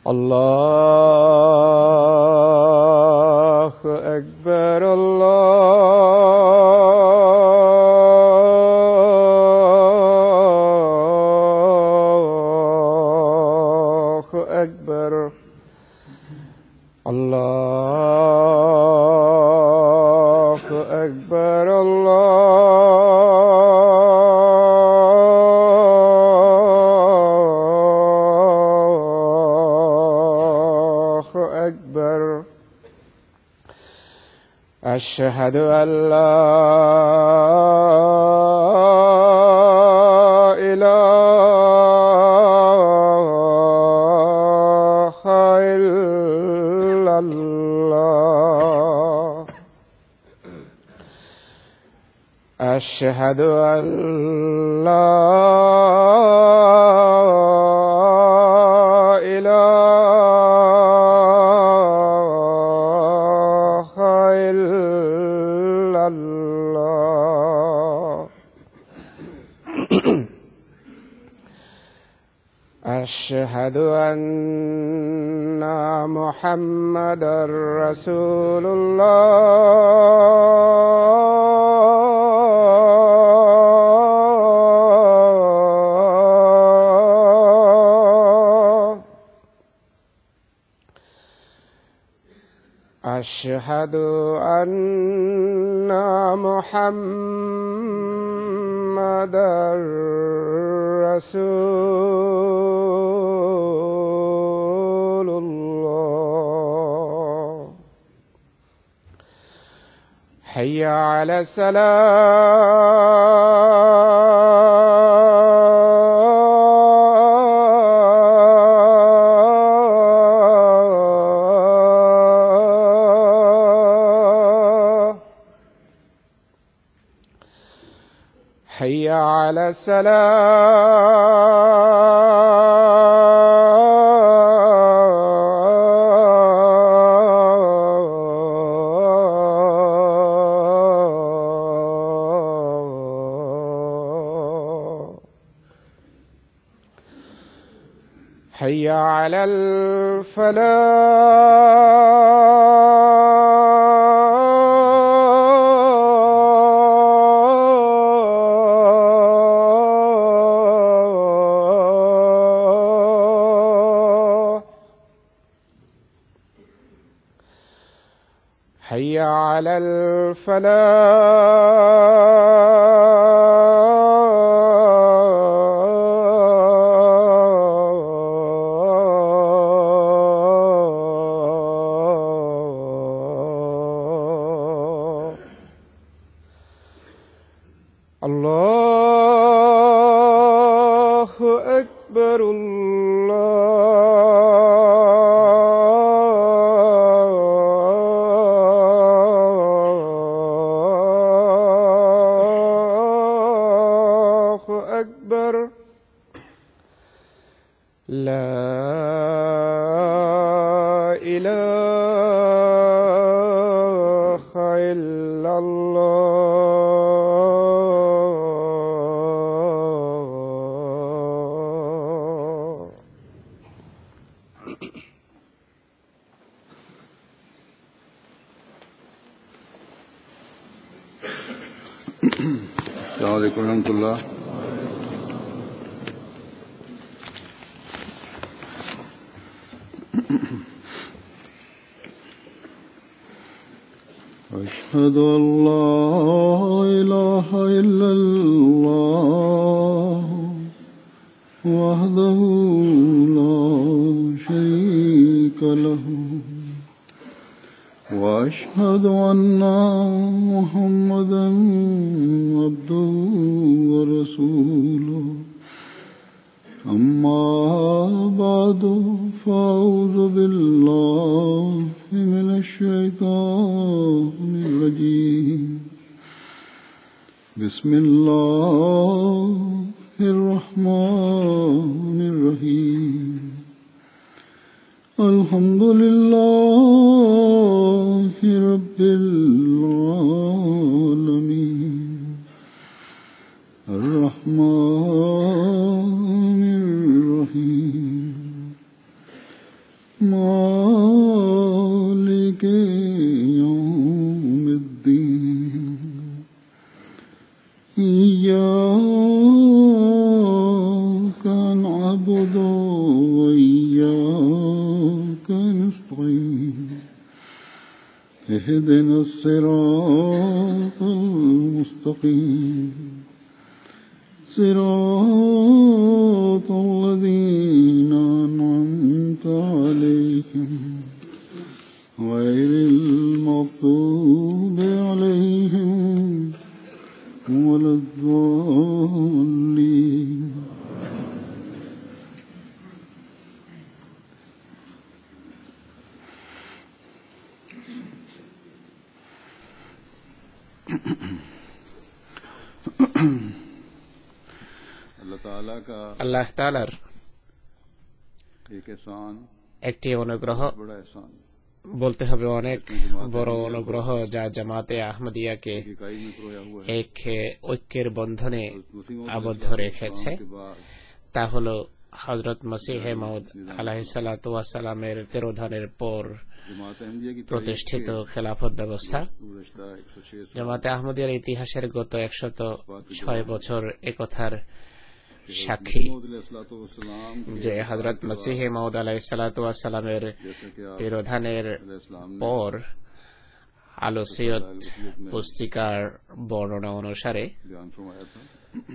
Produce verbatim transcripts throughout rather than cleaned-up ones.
الله أكبر الله أكبر الله أكبر الله أكبر. أشهد أن لا إله إلا الله. أشهد أن لا إله إلا الله. أشهد أن محمدا رسول الله. أشهد أن محمدا رسول الله. حي على الصلاة. حي على الصلاة. حي على الفلاح. حي على الفلاح. الله أكبر الله أكبر. لا إله إلا الله. السلام عليكم ورحمة الله. أشهد أن لا إله إلا الله وحده لا شريك له وأشهد أن محمدا عبده ورسوله. أما بعد فأعوذ بالله من الشيطان الرجيم. بسم الله الرحمن الرحيم. الحمد لله رب العالمين الرحمن الرحيم نعبد وإياك نستعين اهدنا الصراط المستقيم صراط الذين أنعمت عليهم غير المغضوب عليهم ولا الضالين. আল্লাহ তাআলার एक एहसान একটি অনুগ্রহ, बड़ा एहसान বলতে হবে অনেক বড় অনুগ্রহ, যা জামাতে আহমদিয়াকে इकाई में परोया हुआ है। এক ঐক্যের বন্ধনে আবদ্ধ রেখেছে। के बाद তা হল হযরত মসিহ মাউদ আলাইহিস সালাতু ওয়াস সালামের তিরোধানের পর जमात अहमदिया की প্রতিষ্ঠিত খেলাফত ব্যবস্থা। गुज़श्ता एक सौ छह साल জামাতে আহমদিয়ার ইতিহাসের গত একশত ছয় বছর একথার সাক্ষী अलैहिस्सलाम যে হযরত মসিহ মাউদ আলাইহিস সালাতু ওয়াস সালামের जैसे कि आप তিরোধানের अलैहिस्सलाम ने পর আলোসিয়ত পুস্তিকার বর্ণনা অনুসারে बयान फरमाया था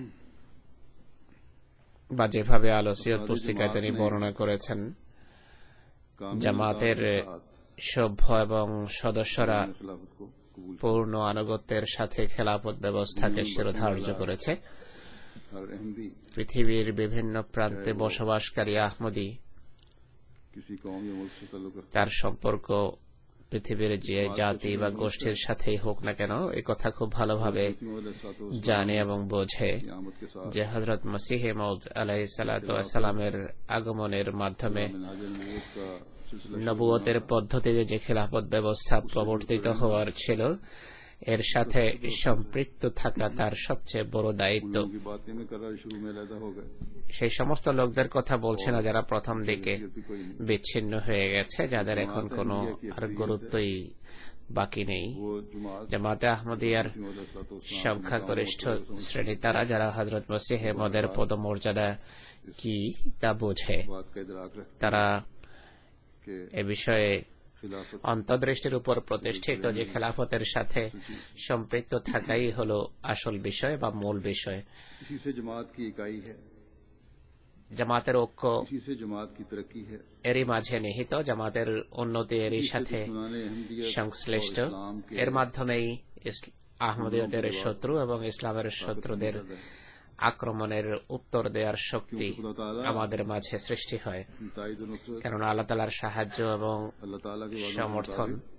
বা যেভাবে আলোসিয়ত পুস্তিকায় তিনি বর্ণনা করেছেন, জামাতের সভ্য এবং সদস্যরা खिलाफत को कबूल পূর্ণ আনুগত্যের সাথে খেলাফত ব্যবস্থাকে শিরোধার্য করেছে। हर अहमदी পৃথিবীর বিভিন্ন প্রান্তে বসবাসকারী আহমদী किसी कौम या मुल्क से ताल्लुक रखता তার সম্পর্ক পৃথিবীর যে জাতি বা গোষ্ঠীর সাথেই হোক না কেন, এ কথা খুব ভালোভাবে है। अलैहिस्सलाम জানে এবং বোঝে की आमद के साथ যে হযরত মসিহ মাউদ আলাইহিস সালাতু ওয়াস সালামের আগমনের মাধ্যমে मिनहाज नबूवत का सिलसिला নবুয়তের পদ্ধতিতে যে খেলাফত ব্যবস্থা প্রবর্তিত হওয়ার ছিল, এর সাথে সম্পৃক্ত থাকা তার সবচেয়ে বড় দায়িত্ব। लोगों की बातें में कर रहा है, शुरू में अलहदा हो गए, সেই সমস্ত লোকদের কথা বলছে না যারা প্রথম দিকে ये भी कोई नहीं। বিচ্ছিন্ন হয়ে গেছে, যাদের এখন কোনো আর গুরুত্বই বাকি নেই। वो जुमात জামাতে আহমদিয়ার সংখ্যাগরিষ্ঠ শ্রেণী তারা যারা হযরত মসিহ মাউদের পদমর্যাদা কি তা বোঝে। बात का इदराक रखते তারা कि এ বিষয়ে खिलाफत অন্তর্দৃষ্টির উপর প্রতিষ্ঠিত যে খেলাফতের সাথে সম্পৃক্ত থাকাই হল আসল বিষয় বা মূল বিষয়। इसी से जमात की इकाई है, জামাতের ঐক্য इसी से जमात की तरक्की है। এরই মাঝে নিহিত, জামাতের উন্নতি এরই इसी से সাথে दुश्मनाने अहमदियत সংশ্লিষ্ট। और इस्लाम के এর মাধ্যমেই ইস- আহমদিয়তের শত্রু এবং ইসলামের শত্রুদের আক্রমণের উত্তর দেওয়ার শক্তি खुदा ताला আমাদের মাঝে সৃষ্টি হয়। की ताईद और नुसरत কেননা আল্লাহ তাআলার সাহায্য এবং अल्लाह ताला के वादों के সমর্থন मुताबिक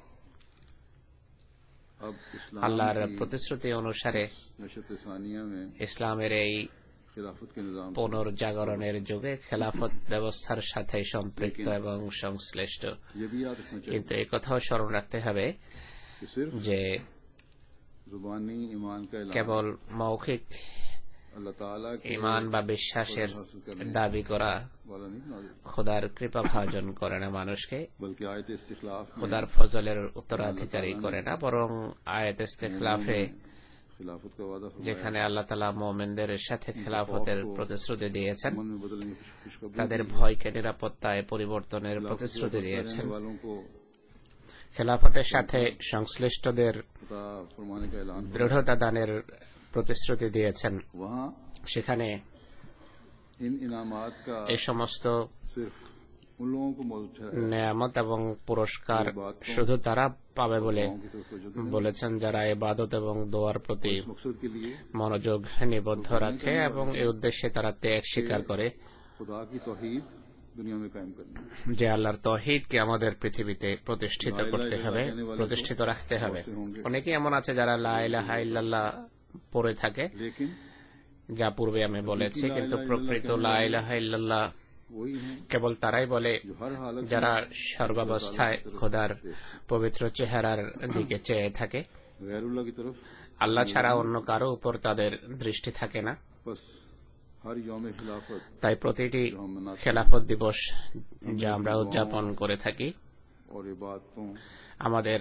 अब इस्लाम আল্লাহর की প্রতিশ্রুতি অনুসারে नशत सानिया में ইসলামের এই खिलाफत के निजाम से পুনর্জাগরণের যুগে খেলাফত ব্যবস্থার সাথে সম্পৃক্ত এবং সংশ্লিষ্ট। ये भी याद रखना चाहिए কিন্তু এই কথাও স্মরণ রাখতে হবে कि सिर्फ যে जुबानी ईमान का ऐलान কেবল মৌখিক अल्लाह ताला के ঈমান বা বিশ্বাসের हासिल करने দাবি করা वाला नहीं नाज़िल, খোদার কৃপা ভাজন করে না মানুষকে, बल्कि आयत इस्तिखलाफ में খোদার ফজলের উত্তরাধিকারী করে না, বরং আয়াত ইস্তিখলাফে खिलाफत का वादा फरमाया, যেখানে আল্লাহ তাআলা মুমিনদের সাথে খেলাফতের প্রতিশ্রুতি দিয়েছেন, मन में बदलने की खुशखबरी তাদের दी। ভয়কে নিরাপত্তায় পরিবর্তনের खिलाफत প্রতিশ্রুতি से দিয়েছেন, रहने वालों को খেলাফতের সাথে সংশ্লিষ্টদের खुदा फरमाने का ऐलान দৃঢ়তা দানের প্রতিশ্রুতি দিয়েছেন। वहाँ সেখানে इन इनामात का এই সমস্ত सिर्फ उन लोगों को मौजूद ठहराया নেয়ামত এবং পুরস্কার শুধু তারা পাবে বলে लोगों की तरफ तवज्जो देने বলেছেন যারা ইবাদত এবং দোয়ার প্রতি इस मकसद के लिए মনোযোগ নিবদ্ধ রাখে এবং এই উদ্দেশ্যে তারা ত্যাগ স্বীকার করে खुदा की तौहीद दुनिया में कायम करनी। যে আল্লাহর তৌহিদকে আমাদের পৃথিবীতে প্রতিষ্ঠিত করতে হবে, প্রতিষ্ঠিত রাখতে হবে। অনেকে এমন আছে যারা লা ইলাহা ইল্লাল্লাহ পড়ে থাকে, लेकिन যা পূর্বে আমি বলেছি, কিন্তু প্রকৃত লা ইলাহা ইল্লাল্লাহ वही हैं কেবল তারাই বলে जो हर हालत में যারা সর্বাবস্থায় খোদার পবিত্র চেহারার দিকে চেয়ে থাকে। गैरुल्लाह की तरफ আল্লাহ ছাড়া অন্য কারো উপর তাদের দৃষ্টি থাকে না। बस हर यौम खिलाफत তাই প্রতিটি খেলাফত দিবস যা আমরা উদযাপন করে থাকি और इबादतों আমাদের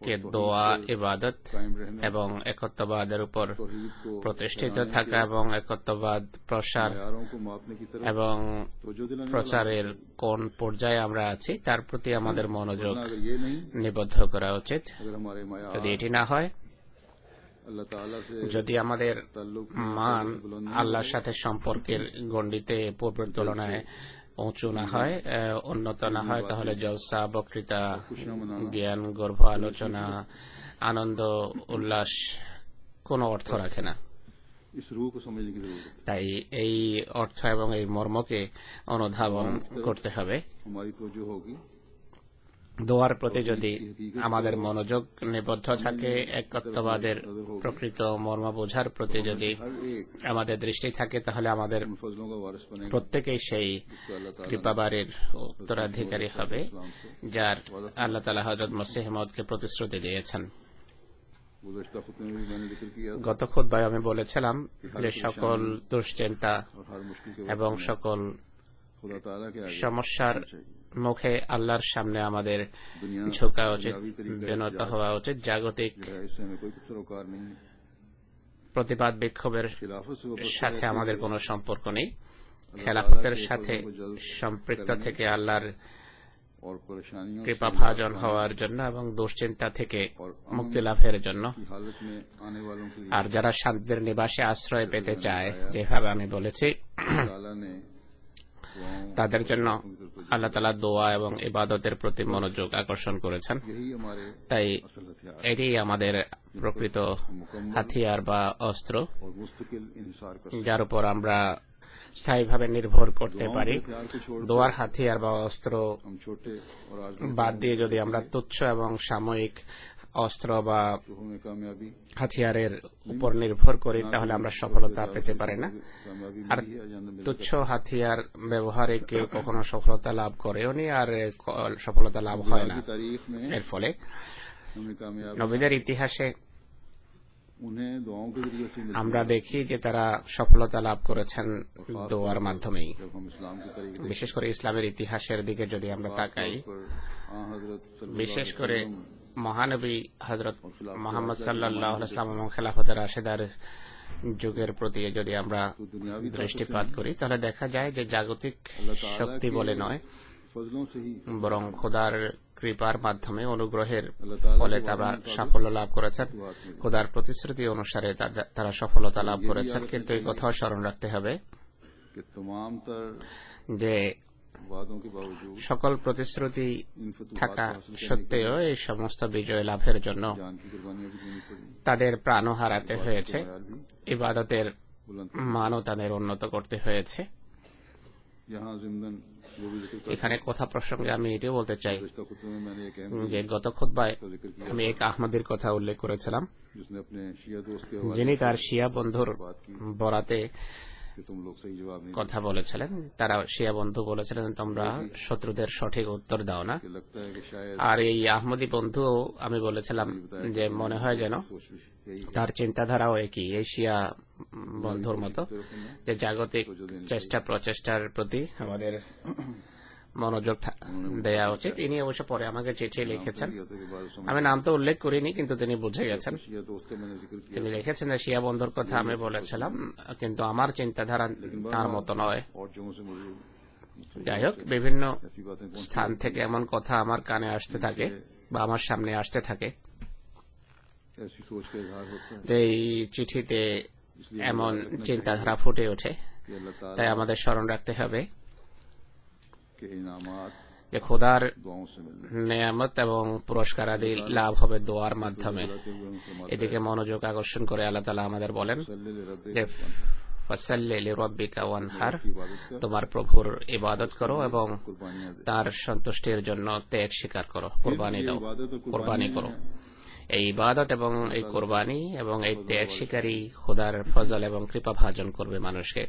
কে দোয়া, ইবাদত এবং একত্ববাদের উপর প্রতিষ্ঠিত থাকা এবং একত্ববাদ প্রসার এবং প্রচারের কোন পর্যায়ে আমরা আছি তার প্রতি আমাদের মনোযোগ নিবদ্ধ করা উচিত। যদি এটি না হয়, যদি আমাদের মান আল্লাহর সাথে সম্পর্কের গণ্ডিতে পূর্বের তুলনায় উঁচু না হয়, উন্নত না হয়, তাহলে জলসা, বক্তৃতা, জ্ঞান গর্ভ আলোচনা, আনন্দ উল্লাস কোনো অর্থ রাখে না। তাই এই অর্থ এবং এই মর্মকে অনুধাবন করতে হবে। দোয়ার প্রতি যদি আমাদের মনোযোগ নিবদ্ধ থাকে, একত্ববাদের প্রকৃত মর্ম বোঝার প্রতি যদি আমাদের দৃষ্টি থাকে, তাহলে আমাদের প্রত্যেকেই সেই কৃপাবারের উত্তরাধিকারী হবে যার আল্লাহ তাআলা হযরত মসিহ মাউদকে প্রতিশ্রুতি দিয়েছেন। গত খুতবায় আমি বলেছিলাম যে সকল দুশ্চিন্তা এবং সকল সমস্যার মুখে আল্লাহর সামনে আমাদের ঝোঁকা উচিত, বিনত হওয়া উচিত। জাগতিক প্রতিবাদ বিক্ষোভের সাথে আমাদের কোনো সম্পর্ক নেই। খেলাফতের সাথে সম্পৃক্ত থেকে আল্লাহর কৃপাভাজন হওয়ার জন্য এবং দুশ্চিন্তা থেকে মুক্তি লাভের জন্য। আর যারা শান্তির নিবাসে আশ্রয় পেতে চায়, যেভাবে আমি বলেছি, তাদের জন্য আল্লাহ তাআলা দোয়া এবং ইবাদতের প্রতি মনোযোগ আকর্ষণ করেছেন। তাই এটি আমাদের প্রকৃত হাতিয়ার বা অস্ত্র, যার উপর আমরা স্থায়ীভাবে নির্ভর করতে পারি। দোয়ার হাতিয়ার বা অস্ত্র বাদ দিয়ে যদি আমরা তুচ্ছ এবং সাময়িক অস্ত্র বা হাতিয়ারের উপর নির্ভর করি, তাহলে আমরা সফলতা পেতে পারি না। আর তুচ্ছ হাতিয়ার ব্যবহারে কেউ কখনো সফলতা লাভ করেও নি, আর সফলতা লাভ হয় না। এর ফলে নবীদের ইতিহাসে আমরা দেখি যে তারা সফলতা লাভ করেছেন দোয়ার মাধ্যমেই। বিশেষ করে ইসলামের ইতিহাসের দিকে যদি আমরা তাকাই, বিশেষ করে মহানবী হযরত মুহাম্মদ সাল্লাল্লাহু আলাইহি ওয়াসাল্লাম এবং খেলাফতে রাশেদার যুগের প্রতি যদি আমরা দৃষ্টিপাত করি, তাহলে দেখা যায় যে জাগতিক শক্তি বলে নয়, বরং খোদার কৃপার মাধ্যমে, অনুগ্রহের ফলে তারা সাফল্য লাভ করেছেন। খোদার প্রতিশ্রুতি অনুসারে তারা সফলতা লাভ করেছেন। কিন্তু এই কথাও স্মরণ রাখতে হবে যে সকল প্রতিশ্রুতি থাকা সত্ত্বেও এই সমস্ত বিজয় লাভের জন্য তাদের প্রাণও হারাতে হয়েছে, ইবাদতের মানও তাদের উন্নত করতে হয়েছে। এখানে কথা প্রসঙ্গে আমি এটিও বলতে চাই যে গত খুতবায় আমি এক আহমদীর কথা উল্লেখ করেছিলাম, যিনি তার শিয়া বন্ধুর বরাতে কথা বলেছিলেন। তারা শিয়া বন্ধু বলেছিলেন, তোমরা শত্রুদের সঠিক উত্তর দাও না। আর এই আহমদী বন্ধু, আমি বলেছিলাম যে মনে হয় যেন তার চিন্তাধারাও একই, এই শিয়া বন্ধুর মতো, যে জাগতিক চেষ্টা প্রচেষ্টার প্রতি আমাদের মনোযোগ দেওয়া উচিত। ইনি অবশ্য পরে আমাকে চিঠি লিখেছেন, আমি নাম তো উল্লেখ করিনি, কিন্তু তিনি বুঝে গেছেন। তিনি লিখেছেন যে শিয়া বন্ধুর কথা আমি বলেছিলাম, কিন্তু আমার চিন্তাধারা তার মতো নয়। যাই হোক, বিভিন্ন স্থান থেকে এমন কথা আমার কানে আসতে থাকে বা আমার সামনে আসতে থাকে, এই চিঠিতে এমন চিন্তাধারা ফুটে ওঠে। তাই আমাদের স্মরণ রাখতে হবে যে খোদার নেয়ামত এবং পুরস্কার আদি লাভ হবে দোয়ার মাধ্যমে। এদিকে মনোযোগ আকর্ষণ করে আল্লাহ তাআলা আমাদের বলেন যে ফাসাল্লি লিরাব্বিকা ওয়ানহার, তোমার প্রভুর ইবাদত করো এবং তার সন্তুষ্টির জন্য ত্যাগ স্বীকার করো, কুরবানি দাও, কুরবানি করো। এই ইবাদত এবং এই কুরবানি এবং এই ত্যাগ স্বীকারী খোদার ফজল এবং কৃপা ভাজন করবে মানুষকে।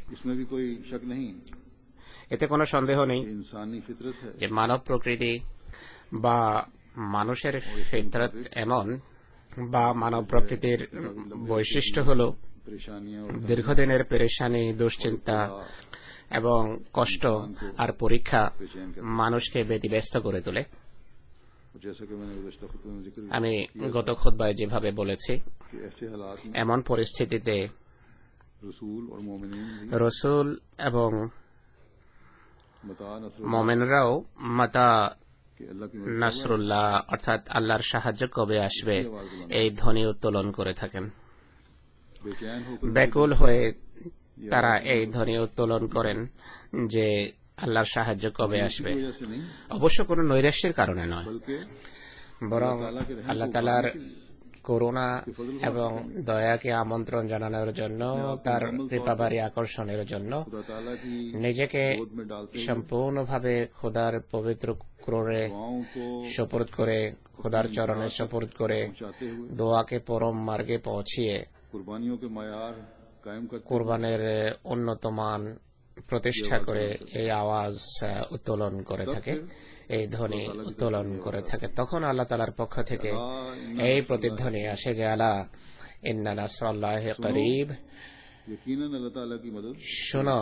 এতে কোনো সন্দেহ নেই যে মানব প্রকৃতি বা মানুষের ফিতরত এমন, বা মানব প্রকৃতির বৈশিষ্ট্য হল দীর্ঘদিনের পেরেশানি, দুশ্চিন্তা এবং কষ্ট আর পরীক্ষা মানুষকে ব্যতিব্যস্ত করে তোলে। और जैसा कि मैंने गुज़श्ता खुतबे में जिक्र আমি গত খুতবায় যেভাবে বলেছি, कि ऐसे हालात में এমন পরিস্থিতিতে रसूल और मोमिनीन भी রসুল এবং मता नसर মোমেনরাও মাতা कि अल्लाह की मदद নাসরুল্লাহ অর্থাৎ আল্লাহর সাহায্য কবে আসবে की आवाज बुलंद এই ধ্বনি উত্তোলন করে থাকেন। बेचैन होकर ব্যাকুল হয়ে তারা এই ধ্বনি উত্তোলন করেন যে আল্লাহর সাহায্য কবে আসবে। की वजह से नहीं অবশ্য কোনো নৈরাশ্যের কারণে নয়, बल्कि বরং আল্লাহ তাআলার করুণা এবং দয়াকে আমন্ত্রণ জানানোর জন্য, তার কৃপাবাড়ি আকর্ষণের জন্য खुदा ताला की নিজেকে गोद में डालते हुए সম্পূর্ণভাবে খোদার পবিত্র ক্রোড়ে दुआओं को সুপুর্দ করে, খোদার চরণে সুপুর্দ করে, पहुंचाते हुए দোয়াকে পরম মার্গে পৌঁছিয়ে कुर्बानियों के मायार कायम करते কোরবানের উন্নত মান প্রতিষ্ঠা করে এই আওয়াজ আহ, উত্তোলন করে থাকে, এই ধ্বনি উত্তোলন করে থাকে। তখন আল্লাহ তাআলার পক্ষ থেকে এই প্রতিধ্বনি আসে যে আলা ইন্না নাসরাল্লাহি করিব, यकीनन अल्लाह ताला की मदद শোনো,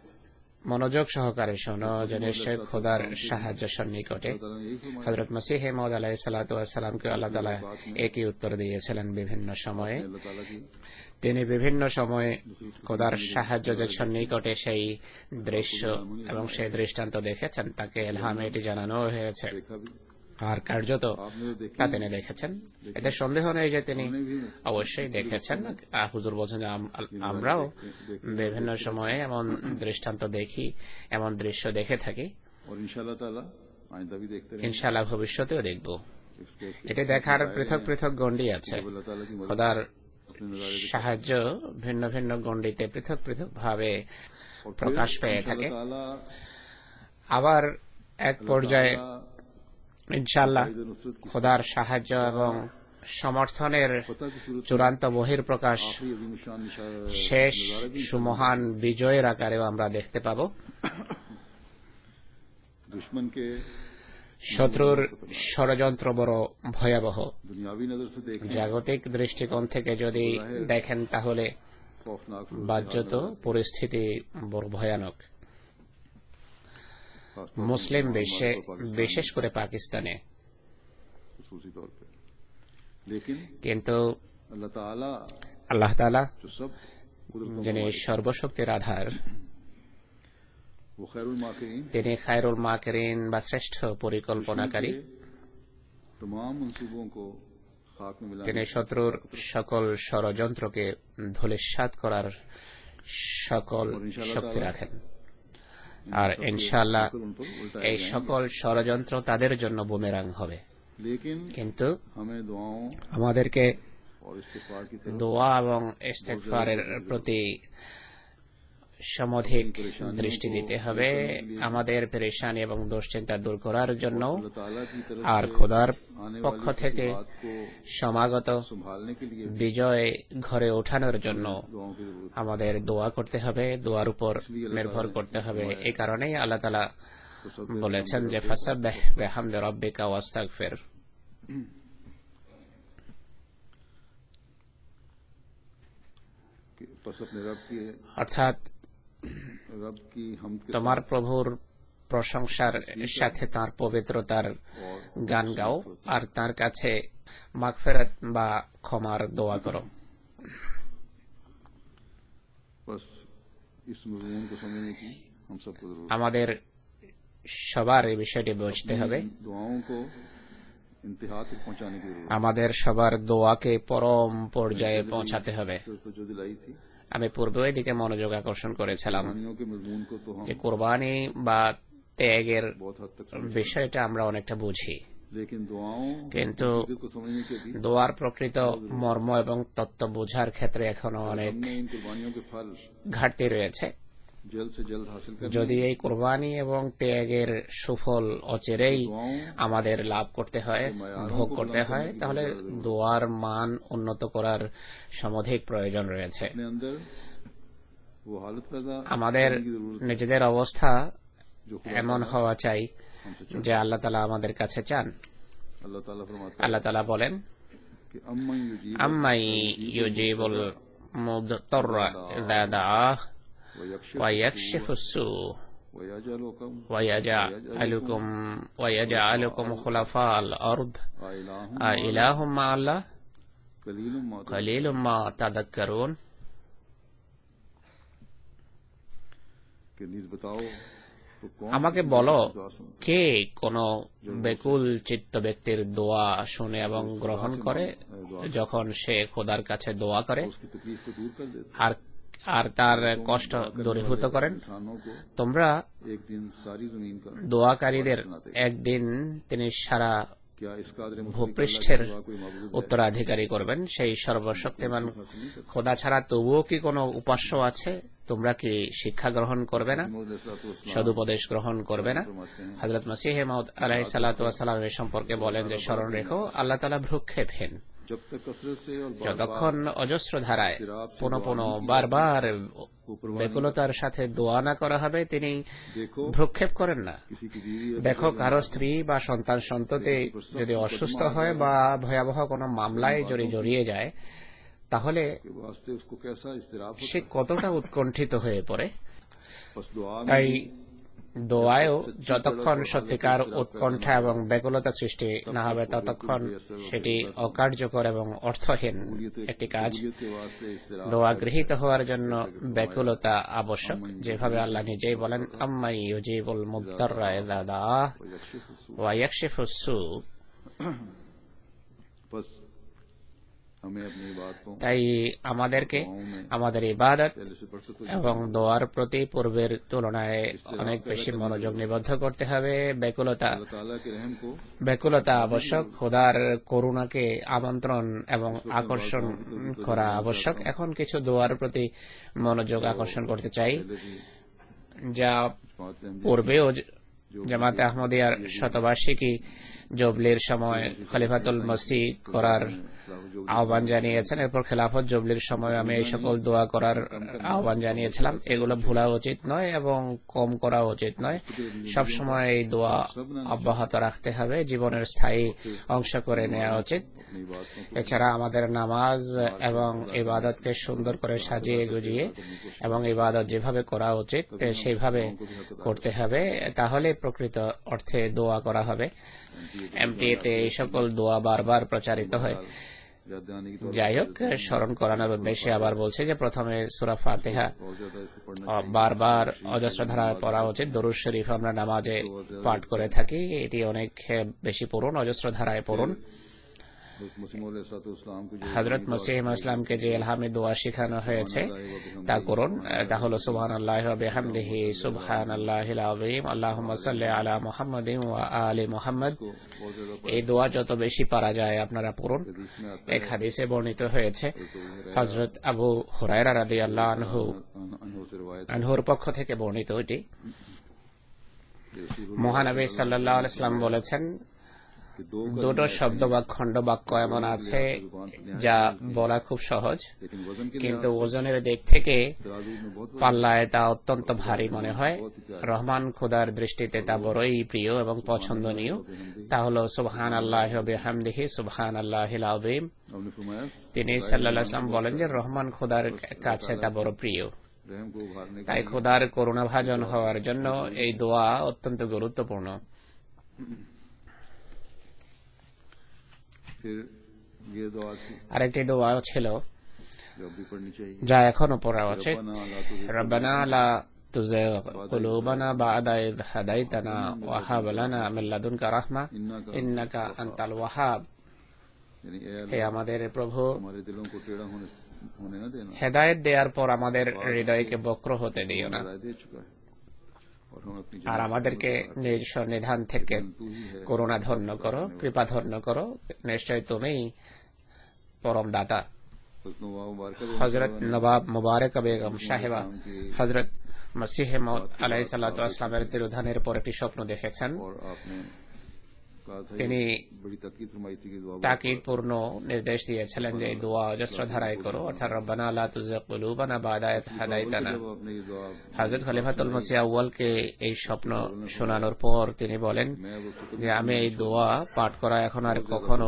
মনোযোগ সহকারে শোনো যে নিশ্চয় খোদার সাহায্য সন্নিকটে। अल्लाह ताला ने यही फरमाया হযরত মসিহ মাউদ আলাইহিস সালাতু ওয়াস সালামকে আল্লাহ তাআলা একই উত্তর দিয়েছিলেন বিভিন্ন সময়ে। अल्लाह ताला की তিনি বিভিন্ন সময়ে খোদার সাহায্য যে সন্নিকটে সেই দৃশ্য এবং সেই দৃষ্টান্ত দেখেছেন, তাকে ইলহামে এটি জানানো হয়েছে। देखा भी আর কার্যত आपने तो देखा তা তিনি দেখেছেন, এতে সন্দেহ নেই যে তিনি অবশ্যই দেখেছেন। আহ, হুজুর বলছেন যে আম- আমরাও বিভিন্ন সময়ে এমন দৃষ্টান্ত দেখি, এমন দৃশ্য দেখে থাকি, और इंशाअल्लाह ताला आइंदा भी देखते रहेंगे ইনশাআল্লাহ ভবিষ্যতেও দেখব। इसके उसके এটি দেখার পৃথক পৃথক গণ্ডি আছে। जब अल्लाह ताला की मदद খোদার अपने नज़ारे दिखाते সাহায্য ভিন্ন ভিন্ন গণ্ডিতে পৃথক পৃথক ভাবে हैं। और फिर प्रकाश पेয়ে থাকে। इंशाअल्लाह ताला আবার এক পর্যায়ে ताला ইনশাআল্লাহ ईद नुसरत की খোদার সাহায্য এবং সমর্থনের पता की सूरत চূড়ান্ত বহিঃপ্রকাশ आखिरी अजीम शान निशान শেষ नज़ारा भी সুমহান বিজয়ের আকারেও আমরা দেখতে পাব। दुश्मन के শত্রুর ষড়যন্ত্র বড় ভয়াবহ। दुनियावी नजर से देखें জাগতিক দৃষ্টিকোণ থেকে যদি দেখেন তাহলে खौफनाक सूरत বাহ্যত পরিস্থিতি বড় ভয়ানক। खासतौर पर মুসলিম मुसलमान বিশ্বে, और पाकिस्तान বিশেষ করে পাকিস্তানে। खुसूसी तौर पे लेकिन কিন্তু अल्लाह ताला আল্লাহ তাআলা जो सब कुदरत যিনি সর্বশক্তির আধার, वो खैरुल माकिरीन তিনি খায়রুল মাকিরিন বা শ্রেষ্ঠ পরিকল্পনাকারী। तमाम मंसूबों को खाक में मिलाने তিনি শত্রুর সকল ষড়যন্ত্রকে ধূলিসাৎ করার সকল শক্তি রাখেন। আর ইনশাআল্লাহ उन पर उल्टाए এই जाएंगे। সকল ষড়যন্ত্র তাদের জন্য বুমেরাং হবে। लेकिन কিন্তু हमें दुआओं আমাদেরকে और इस्तिगफार की तरफ দোয়া এবং ইস্তেগফারের প্রতি সমধিক দৃষ্টি দিতে হবে, আমাদের পেরেশানি এবং দুশ্চিন্তা দূর করার জন্য। अल्लाह ताला की तरफ আর से খোদার आने পক্ষ वाली থেকে बात को সমাগত संभालने के लिए বিজয় ঘরে ওঠানোর জন্য दुआओं की जरूरत আমাদের দোয়া করতে হবে, দোয়ার উপর নির্ভর করতে হবে। এই কারণেই আল্লাহ তাআলা है। तो सब বলেছেন যে ফাসাব্বিহ বিহামদি রাব্বিকা ওয়াস্তাগফির। कि बस अपने रब की অর্থাৎ रब की हमद के তোমার साथ প্রভুর প্রশংসার সাথে তার পবিত্রতার গান গাও আর তার কাছে মাগফিরাত বা ক্ষমার দোয়া করো। बस इस मजमून को समझने की हम सबको जरूरत আমাদের সবার এই বিষয়টি বুঝতে হবে। है। दुआओं को इंतहा तक पहुंचाने की जरूरत আমাদের সবার দোয়াকে পরম পর্যায়ে পৌঁছাতে হবে। है। तो जो दिलाई थी আমি পূর্বে ওই দিকে মনোযোগ আকর্ষণ করেছিলাম कहानियों के मजमून को तो हम যে কোরবানি বা ত্যাগের बहुत हद तक समझ বিষয়টা আমরা অনেকটা বুঝি, लेकिन दुआओं কিন্তু की को समझने के भी দোয়ার প্রকৃত মর্ম এবং তত্ত্ব বোঝার ক্ষেত্রে এখনো অনেক हमने इन कुर्बानियों के फल ঘাটতি রয়েছে। जल्द से जल्द हासिल करने যদি এই কোরবানি এবং ত্যাগের সুফল অচিরেই আমাদের লাভ করতে হয়, ভোগ করতে হয়, তাহলে দোয়ার মান উন্নত করার সমধিক প্রয়োজন রয়েছে। अपने अंदर वो हालत पैदा আমাদের करने की जरूरत है নিজেদের অবস্থা जो खुदा এমন হওয়া চাই हमसे चाहता যে আল্লাহ তাআলা আমাদের কাছে চান। है। अल्लाह ताला फरमाता আল্লাহ है তাআলা বলেন, कि अम्मन युजीब আম্মাই ইউজিবুল মুদতাররা ইযা দাআহ व यक्षिफ ওয়া ইয়াকশিফুস সু वयजअलुकुम ওয়াইয়াজআলুকুম ওয়াইয়াজআলুকুম খুলাফাল আরদ আইলাহুম মা আল্লাহ कलीलुम मा কলিলুম মা তাযাক্কারুন। के निज बताओ तो कौन আমাকে किसी বলো, व्यक्ति की दुआ सुनता কে কোন বেকুল চিত্ত ব্যক্তির দোয়া শুনে এবং গ্রহণ করে যখন সে খোদার কাছে দোয়া করে है, उसकी तकलीफ को दूर कर देता আর আর তার है। কষ্ট दुआ करने দূরীভূত वाले করেন। इंसानों को তোমরা एक दिन सारी जमीन का দোয়াকারীদের वारिस बनाते हैं। একদিন তিনি সারা क्या इस कादिर मुतलक ভূপৃষ্ঠের अल्लाह के सिवा कोई माबूद है? উত্তরাধিকারী করবেন সেই সর্বশক্তিমান हासिल नहीं करता। খোদা ছাড়া তবুও কি কোনো উপাস্য আছে? তোমরা কি শিক্ষা গ্রহণ করবে না, मौद अलैहिस्सलातु সদুপদেশ গ্রহণ করবে না? फरमाते हैं হযরত মসিহ মাউদ আলাইহিস সালাতু ওয়াস সালাম এ সম্পর্কে বলেন যে স্মরণ রেখো, আল্লাহ তাআলা ভ্রুক্ষেপহীন। जब तक कसरत से और बार যতক্ষণ অজস্র ধারায় পুনঃ পুনঃ বারবার বেকুলতার সাথে দোয়া না করা হবে তিনি देखो ভ্রুক্ষেপ করেন না। किसी की बीवी या দেখো, কারো স্ত্রী বা সন্তান সন্ততি যদি অসুস্থ হয় বা ভয়াবহ কোনো মামলায় যদি জড়িয়ে যায় তাহলে के वास्ते उसको कैसा इस्तिराब সে होता है। কতটা উৎকণ্ঠিত হয়ে পড়ে। बस दुआ में তাই भी দোয়ায়ও যতক্ষণ সত্যিকার উৎকণ্ঠা এবং ব্যাকুলতা সৃষ্টি না হবে ততক্ষণ সেটি অকার্যকর এবং অর্থহীন একটি কাজ। कबूलियत के वास्ते इस्तिराब দোয়া গৃহীত হওয়ার জন্য ব্যাকুলতা আবশ্যক, যেভাবে আল্লাহ নিজেই বলেন, আম্মাই ইউজিবুল মুদ্দাররা ইযা দাআহ यक्षिफ السوء। ওয়া ইয়াকশিফুস সু। बस हमें अपनी इबादतों তাই আমাদেরকে दुआओं में আমাদের ইবাদত पहले से बढ़कर तो এবং দোয়ার প্রতি পূর্বের তুলনায় অনেক বেশি মনোযোগ নিবদ্ধ করতে হবে। ব্যাকুলতা अल्लाह ताला के रहम को ব্যাকুলতা আবশ্যক, খোদার করুণাকে আমন্ত্রণ এবং আকর্ষণ করা আবশ্যক। এখন কিছু দোয়ার প্রতি মনোযোগ আকর্ষণ করতে চাই, पहले भी যা पाते हैं পূর্বেও জামাতে আহমদিয়ার শতবার্ষিকী জবলির সময় খলিফাতুল মসিহ করার আহ্বান জানিয়েছেন। এরপর খেলাফত জবলির সময় আমি এই সকল দোয়া করার আহ্বান জানিয়েছিলাম। এগুলো ভুলা উচিত নয় এবং কম করা উচিত নয়। সবসময় এই দোয়া অব্যাহত রাখতে হবে, জীবনের স্থায়ী অংশ করে নেওয়া উচিত। अपनी इबादतों को এছাড়া আমাদের নামাজ এবং ইবাদতকে সুন্দর করে সাজিয়ে গুজিয়ে এবং ইবাদত যেভাবে করা উচিত সেইভাবে করতে হবে, তাহলে প্রকৃত অর্থে দোয়া করা হবে। এমটিএতে এই সকল দোয়া বারবার প্রচারিত হয়। याद दिलाने की तौर যাই হোক, স্মরণ করানোর উদ্দেশ্যে আবার বলছে যে প্রথমে সূরা ফাতিহা बहुत ज्यादा इसको पढ़ना আহ, বারবার অজস্র ধারায় পড়া উচিত। দরুদ শরীফ আমরা নামাজে পাঠ করে থাকি, এটি অনেক বেশি পড়ুন, অজস্র ধারায় পড়ুন। हज़रत मसीह मौद अलैहिस्सलाम को जो হযরত মসিহ ইসলামকে যে ইলহামে দোয়া শেখানো হয়েছে তা করুন। তা হলো সুবহানাল্লাহি ওয়া বিহামদিহি সুবহানাল্লাহিল আযীম আল্লাহুম্মা সাল্লি আলা মুহাম্মাদিন ওয়া আলি মুহাম্মাদ। को बहुत ज्यादा এই দোয়া যত বেশি পারা যায় আপনারা পড়ুন। हदीस में आता এক হাদিসে বর্ণিত হয়েছে, হযরত আবু হুরায়রা রাদিয়াল্লাহু আনহু है अनहु से रिवायत আনহুর পক্ষ থেকে বর্ণিত এটি। है रसूलुल्लाह মহানবী সাল্লাল্লাহু আলাইহি ওয়াসাল্লাম বলেছেন, के दो দুটো শব্দ বা খণ্ড বাক্য এমন আছে যা বলা খুব সহজ, लेकिन वजन के কিন্তু लिहाज से ওজনের দিক থেকে तराजू में बहुत পাল্লায় তা অত্যন্ত ভারী মনে হয়। রহমান খোদার দৃষ্টিতে তা বড়ই প্রিয় এবং পছন্দনীয়। তা হল সুবহানাল্লাহি ওয়া বিহামদিহি সুবহানাল্লাহিল আযীম। हमने फरमाया তিনি সাল্লাল্লাহু আলাইহি ওয়াসাল্লাম বলেন যে রহমান খোদার কাছে তা বড় প্রিয়। रहम को उभारने के তাই খোদার করুণাভাজন হওয়ার জন্য এই দোয়া অত্যন্ত গুরুত্বপূর্ণ। फिर ये दुआ थी আরেকটি দোয়াও ছিল जो भी पढ़नी चाहिए যা এখনো পড়া উচিত। रब्बना ला तुज़िग রব্বানা লা তুযিগ কুলুবানা বা'দা ইয হাদাইতানা ওয়া হাব লানা মিন লাদুনকা রাহমা ইন্নাকা আনতাল ওয়াহাব। यानी ए হে अल्लाह আমাদের প্রভু, हमारे दिलों को टेढ़ा होने होने न देना। হেদায়েত দেওয়ার পর আমাদের হৃদয়কে বক্র হতে দিও না, राय दे चुका है और हम अपनी আর আমাদেরকে নিজ সন্নিধান থেকে করুণা ধন্য করো, কৃপা ধন্য করো। নিশ্চয় তুমিই পরম দাতা। হযরত নবাব মুবারক বেগম সাহেবা হযরত মসিহ মাউদ আলাইহিস সালাতু ওয়াস সালামের তিরোধানের পর একটি স্বপ্ন দেখেছেন। और आपने कहा था তিনি बड़ी ताकीद फरमाई थी कि दुआ তাকিদপূর্ণ নির্দেশ দিয়েছিলেন যে এই দোয়া অজস্র ধারায় করো, অর্থাৎ রব্বানা লা তুযিগ কুলুবানা বা'দা ইয হাদাইতানা। जब आपने ये दुआ হযরত খলিফাতুল মসিহ আউয়ালকে এই স্বপ্ন শোনানোর পর তিনি বলেন मैं वो शुक्र যে আমি এই দোয়া পাঠ করা এখন আর কখনো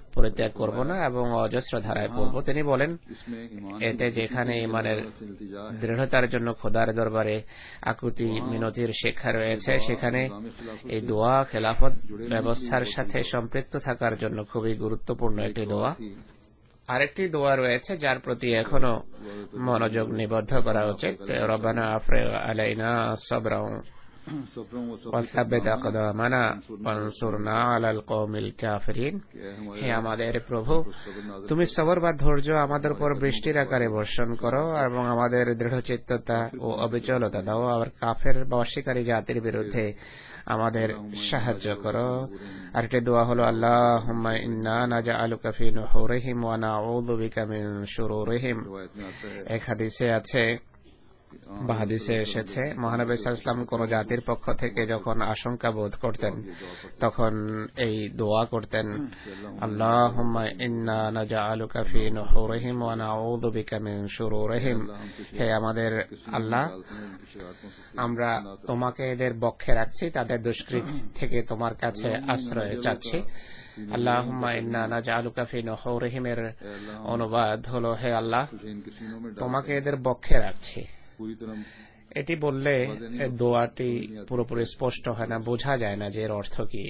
পরিত্যাগ করব না এবং অজস্র ধারায় পড়ব। তিনি বলেন, इसमें ईमान এতে যেখানে ইমানের দৃঢ়তার জন্য খোদার দরবারে আকুতি মিনতির শিক্ষা রয়েছে, সেখানে এই দোয়া খেলাফত ব্যবস্থার সাথে সম্পৃক্ত থাকার জন্য খুবই গুরুত্বপূর্ণ একটি দোয়া। আরেকটি দোয়া রয়েছে যার প্রতি এখনো মনোযোগ নিবদ্ধ করা উচিত। রব্বানা আফরিগ আলাইনা সাবরান ওয়া সাব্বিত আকদামানা ওয়ানসুরনা আলাল কওমিল কাফিরিন। হে আমাদের প্রভু, তুমি সবর বা ধৈর্য আমাদের উপর বৃষ্টির আকারে বর্ষণ করো এবং আমাদের দৃঢ়চিত্ততা ও অবিচলতা দাও, আর কাফের বা অস্বীকারী জাতির বিরুদ্ধে আমাদের সাহায্য করো। আর একটি দোয়া হলো, আল্লাহুম্মা ইন্না নাজআলুকা ফি নুহুরিহিম ওয়া নাউযু বিকা মিন শুরুরিহিম। এক হাদিসে আছে বা হাদিসে এসেছে, মহানবী সাল্লাল্লাহু আলাইহি ওয়াসাল্লাম কোন জাতির পক্ষ থেকে যখন আশঙ্কা বোধ করতেন তখন এই দোয়া করতেন, আল্লাহুম্মা ইন্না নাজআলুকা ফি নুহুরিহিম ওয়া নাউযু বিকা মিন শুরুরিহিম। হে আমাদের আল্লাহ, আমরা তোমাকে এদের পক্ষে রাখছি, তাদের দুষ্কৃতি থেকে তোমার কাছে আশ্রয় চাচ্ছি। আল্লাহুম্মা ইন্না নাজআলুকা ফি নুহুরিহিমের অনুবাদ হলো, হে আল্লাহ, তোমাকে এদের পক্ষে রাখছি। এটি বললে দোয়াটি পুরোপুরি স্পষ্ট হয় না, বোঝা যায় না যে এর অর্থ কি।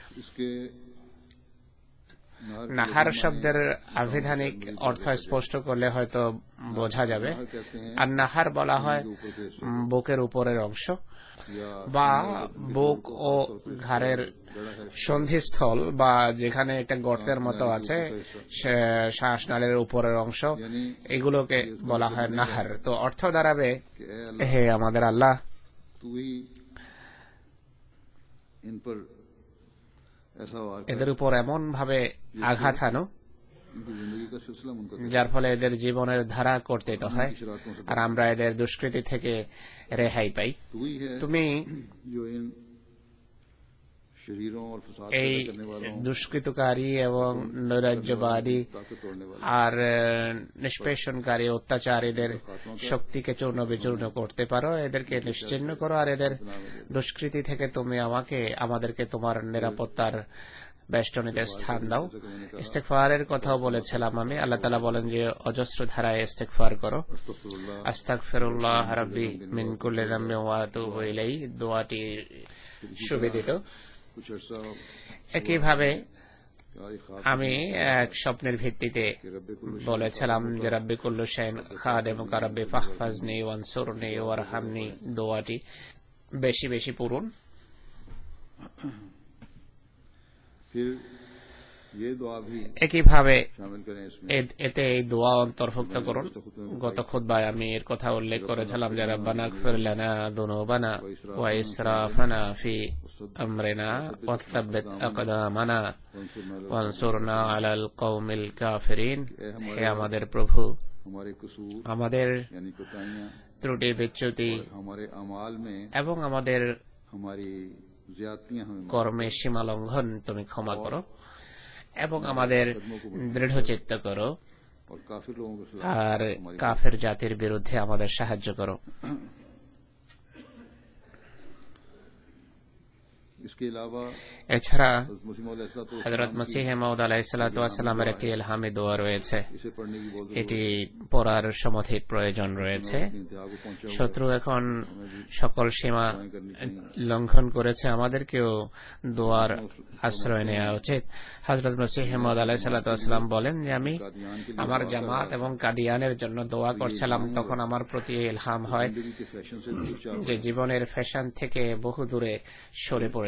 নাহার শব্দের আবিধানিক অর্থ স্পষ্ট করলে হয়তো বোঝা যাবে। আর নাহার বলা হয় বুকের উপরের অংশ বা বুক ও ঘাড়ের সন্ধিস্থল, বা যেখানে একটা গর্তের মতো আছে শ্বাসনালীর উপরের অংশ, এগুলোকে বলা হয় নাহার। তো অর্থ দাঁড়াবে, হে আমাদের আল্লাহ, এদের উপর এমন ভাবে আঘাত হানো যার ফলে এদের জীবনের ধারা কর্তিত হয় আর আমরা এদের দুষ্কৃতি থেকে রেহাই পাই। তুমি এই দুষ্কৃতকারী এবং নৈরাজ্যবাদী আর নিষ্পেষণকারী অত্যাচারীদের শক্তিকে চূর্ণ বিচূর্ণ করতে পারো, এদেরকে নিশ্চিহ্ন করো, আর এদের দুষ্কৃতি থেকে তুমি আমাকে আমাদেরকে তোমার নিরাপত্তার বেষ্টনীতে স্থান দাও। ইস্তেগফারের কথাও বলেছিলাম আমি। আল্লাহ তাআলা বলেন যে অজস্র ধারায় ইস্তেগফার করো। আস্তাগফিরুল্লাহ রাব্বি মিন কুল্লি যামবিন ওয়া আতুবু ইলাইহি, দোয়াটি সুবিদিত। একইভাবে আমি এক স্বপ্নের ভিত্তিতে বলেছিলাম যে রাব্বি কুল্লু শাইইন খাদিমুকা রাব্বি ফাহফাজনি ওয়ানসুরনি ওয়ারহামনি, দোয়াটি বেশি বেশি পড়ুন। একইভাবে এতে এই দোয়া অন্তর্ভুক্ত করুন। গত খুতবায় আমি এর কথা উল্লেখ করেছিলাম যে রব্বানা ইগফির লানা যুনুবানা ওয়া ইসরাফানা ফি আমরিনা ওয়া সাব্বিত আকদামানা ওয়ানসুরনা আলাল কওমিল কাফিরিন। হে আমাদের প্রভু, আমাদের ত্রুটি বিচ্যুতি এবং আমাদের কর্মের সীমা লঙ্ঘন তুমি ক্ষমা করো এবং আমাদের দৃঢ়চিত্ত করো, আর কাফের জাতির বিরুদ্ধে আমাদের সাহায্য করো। এছাড়া হযরত মসিহ মাউদ আলাইহিস সালাতু ওয়াস সালামের একটি ইলহামি দোয়া রয়েছে, এটি পড়ার সমধিক প্রয়োজন রয়েছে। শত্রু এখন সকল সীমা লঙ্ঘন করেছে, আমাদেরকেও দোয়ার আশ্রয় নেওয়া উচিত। হযরত মসিহ মাউদ আলাইহিস সালাতু ওয়াস সালাম বলেন যে আমি আমার জামাত এবং কাদিয়ানের জন্য দোয়া করছিলাম, তখন আমার প্রতি ইলহাম হয় যে জীবনের ফ্যাশন থেকে বহু দূরে সরে পড়েছে,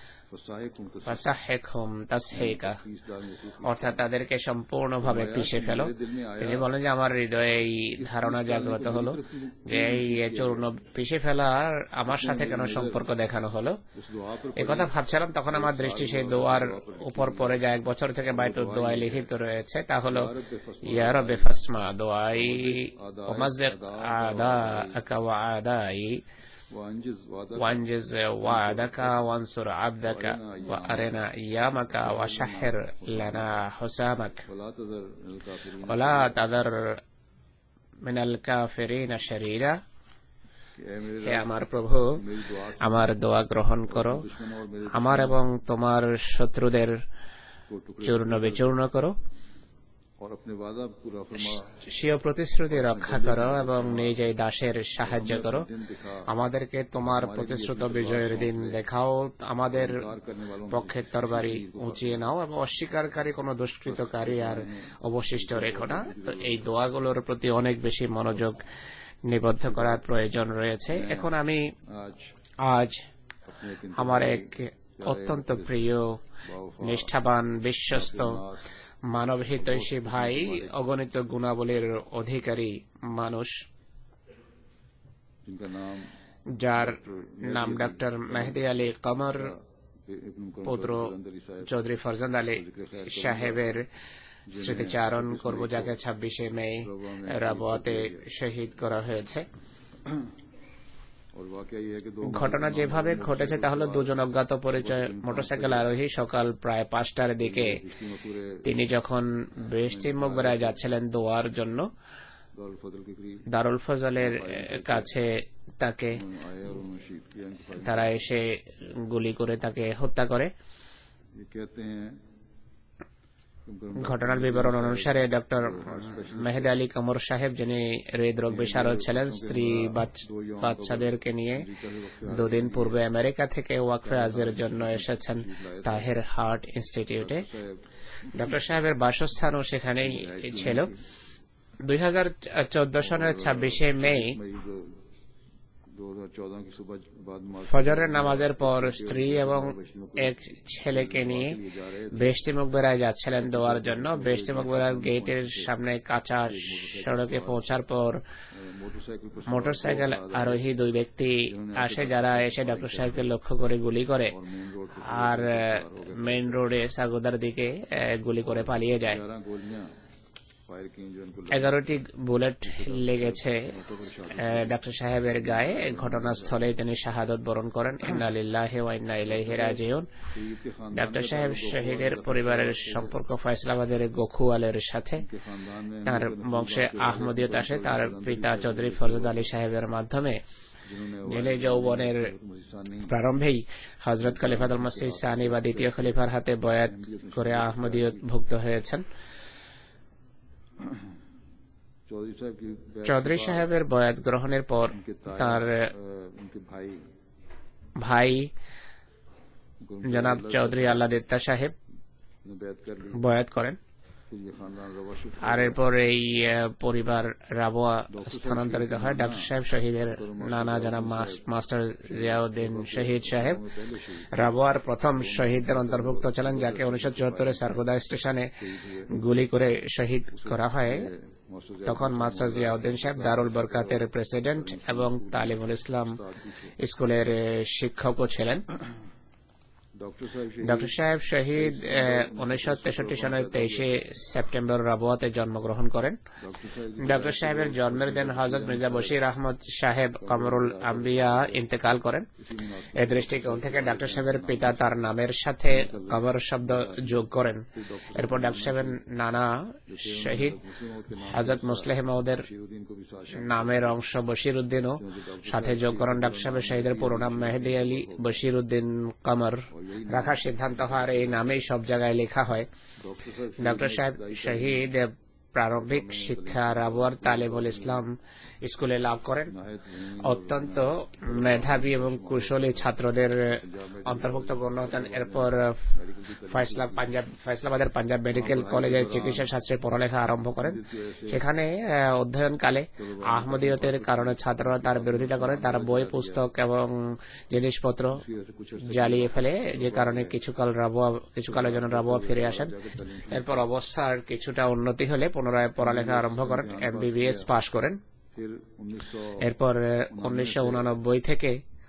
অর্থাৎ তাদেরকে সম্পূর্ণভাবে পিষে ফেলো। তিনি বলেন যে আমার হৃদয়ে এই ধারণা জাগ্রত হলো যে এই চূর্ণ পিষে ফেলার আমার সাথে কেন সম্পর্ক দেখানো হলো। এ কথা ভাবছিলাম, তখন আমার দৃষ্টি সেই দোয়ার উপর পড়ে যায়, এক বছর থেকে বাইতুদ দোয়ায় লিখিত রয়েছে। তা হলো, ইয়া রব্বি ফাসমা দোয়াই ওয়ামাজ্জিক আদাআকা ওয়া আদাই وانجز وعدك وانصر عبدك وارنا ايامك وشحر لنا حسامك ولا تذر من الكافرين شريرا। হে আমার প্রভু, আমার দোয়া গ্রহণ করো, আমার এবং তোমার শত্রুদের চূর্ণ বিচূর্ণ করো, और अपने वादा पूरा फरमा, স্বীয় প্রতিশ্রুতি রক্ষা করো এবং নিজে দাসের সাহায্য করো। আমাদেরকে তোমার প্রতিশ্রুত বিজয়ের দিন দেখাও, আমাদের পক্ষে তরবারি উঁচিয়ে নাও এবং অস্বীকারী কোন দুষ্কৃতকারী আর অবশিষ্ট রেখো না। তো এই দোয়াগুলোর প্রতি অনেক বেশি মনোযোগ নিবদ্ধ করার প্রয়োজন রয়েছে। এখন আমি আজ আমার এক অত্যন্ত প্রিয়, নিষ্ঠাবান, বিশ্বস্ত, মানব হিতৈষী ভাই, অগণিত গুণাবলীর অধিকারী মানুষ, যার নাম ডক্টর মেহেদি আলী কমর, পুত্র চৌধুরী ফরজন্দ আলী সাহেবের স্মৃতিচারণ করব, যাকে ছাব্বিশে মে রাবওয়াতে শহীদ করা হয়েছে। ঘটনা যেভাবে ঘটেছে তা হল, দুজন অজ্ঞাত পরিচয় মোটরসাইকেল আরোহী সকাল প্রায় পাঁচটার দিকে তিনি যখন বেহেশতি মকবরায় যাচ্ছিলেন দোয়ার জন্য, দারুল ফজলের কাছে তাকে তারা এসে গুলি করে তাকে হত্যা করে। ঘটনার বিবরণ অনুসারে ডক্টর মেহেদি আলী কমর সাহেব, যিনি হৃদরোগ বিশারদ ছিলেন, স্ত্রী বাচ্চাদেরকে নিয়ে দুদিন পূর্বে আমেরিকা থেকে ওয়াকফে আজের জন্য এসেছেন তাহের হার্ট ইনস্টিটিউটে। ডক্টর সাহেবের বাসস্থানও সেখানেই ছিল। দুই হাজার চোদ্দ সনের ছাব্বিশে মে ফজরের নামাজের পর স্ত্রী এবং এক ছেলেকে নিয়ে বেহেশতি মকবরায় যাচ্ছিলেন দোয়ার জন্য। বেহেশতি মকবরার গেটের সামনে কাঁচা সড়কে পৌঁছার পর মোটরসাইকেল আরোহী দুই ব্যক্তি আসে, যারা এসে ডক্টর সাহেবকে লক্ষ্য করে গুলি করে আর মেইন রোডে সাগোদার দিকে গুলি করে পালিয়ে যায়। এগারোটি বুলেট লেগেছে ডক্টর সাহেবের গায়ে। ঘটনাস্থলে তিনি শাহাদত বরণ করেন। ইন্না লিল্লাহি ওয়া ইন্না ইলাইহি রাজিউন। ডক্টর সাহেব শহীদের পরিবারের সম্পর্ক ফয়সালাবাদের গোখুয়ালের সাথে। তার বংশে আহমদিয়ত আসে তার পিতা চৌধুরী ফরজদ আলী সাহেবের মাধ্যমে, যিনি যৌবনের প্রারম্ভেই হযরত খলিফাতুল মসিহ সানি বা দ্বিতীয় খলিফার হাতে বয়াত করে আহমদিয়ত ভুক্ত হয়েছেন। চৌধুরী সাহেবের বয়াত গ্রহণের পর তার ভাই জনাব চৌধুরী আল্লাদিত্তা সাহেব বয়াত করেন, আর এরপর এই পরিবার রাবোয়া স্থানান্তরিত হয়। ডক্টর সাহেব শহীদের নানা জনাব মাস্টার জিয়াউদ্দিন শহীদ সাহেব রাবোয়ার প্রথম শহীদদের অন্তর্ভুক্ত ছিলেন, যাকে উনিশশো চুয়াত্তরে সারগোদা স্টেশনে গুলি করে শহীদ করা হয়। তখন মাস্টার জিয়াউদ্দিন সাহেব দারুল বরকাতের প্রেসিডেন্ট এবং তালিমুল ইসলাম স্কুলের শিক্ষকও ছিলেন। ডক্টর সাহেব শহীদ উনিশশো তেষট্টি সনের তেইশে সেপ্টেম্বর রাবোয়াতে জন্মগ্রহণ করেন। ডক্টর সাহেবের জন্মের দিন হযরত মির্জা বশির আহমদ সাহেব কমরুল আম্বিয়া ইন্তেকাল করেন। এই দৃষ্টিকোণ থেকে ডক্টর সাহেবের পিতা তার নামের সাথে কমর শব্দ যোগ করেন। এরপর ডক্টর সাহেবের নানা শহীদ হযরত মুসলেহ মাউদের নামের অংশ বশির উদ্দিনও সাথে যোগ করেন। ডক্টর সাহেবের শহীদের পুরো নাম মেহেদি আলী বশির উদ্দিন কমর রাখার সিদ্ধান্ত হয়, এই নামেই সব জায়গায় লেখা হয়। ডক্টর সাহেব শহীদ প্রারম্ভিক শিক্ষা রাবোয়ার তালিমুল ইসলাম স্কুলে লাভ করেন। অত্যন্ত মেধাবী এবং কুশলী ছাত্রদের অন্তর্ভুক্ত গণ্য হতেন। এরপর ফয়সালাবাদের পাঞ্জাব মেডিকেল কলেজে চিকিৎসা শাস্ত্রে পড়ালেখা আরম্ভ করেন। সেখানে অধ্যয়নকালে আহমদিয়তের কারণে ছাত্ররা তার বিরোধিতা করে, তার বই পুস্তক এবং জিনিসপত্র জ্বালিয়ে ফেলে, যে কারণে কিছুকাল রাবোয়া কিছুকালের জন্য রাবোয়া ফিরে আসেন। এরপর অবস্থার কিছুটা উন্নতি হলে পুনরায় পড়ালেখা আরম্ভ করেন, এমবিবিএস পাশ করেন। এরপর উনিশশো উনানব্বই থেকে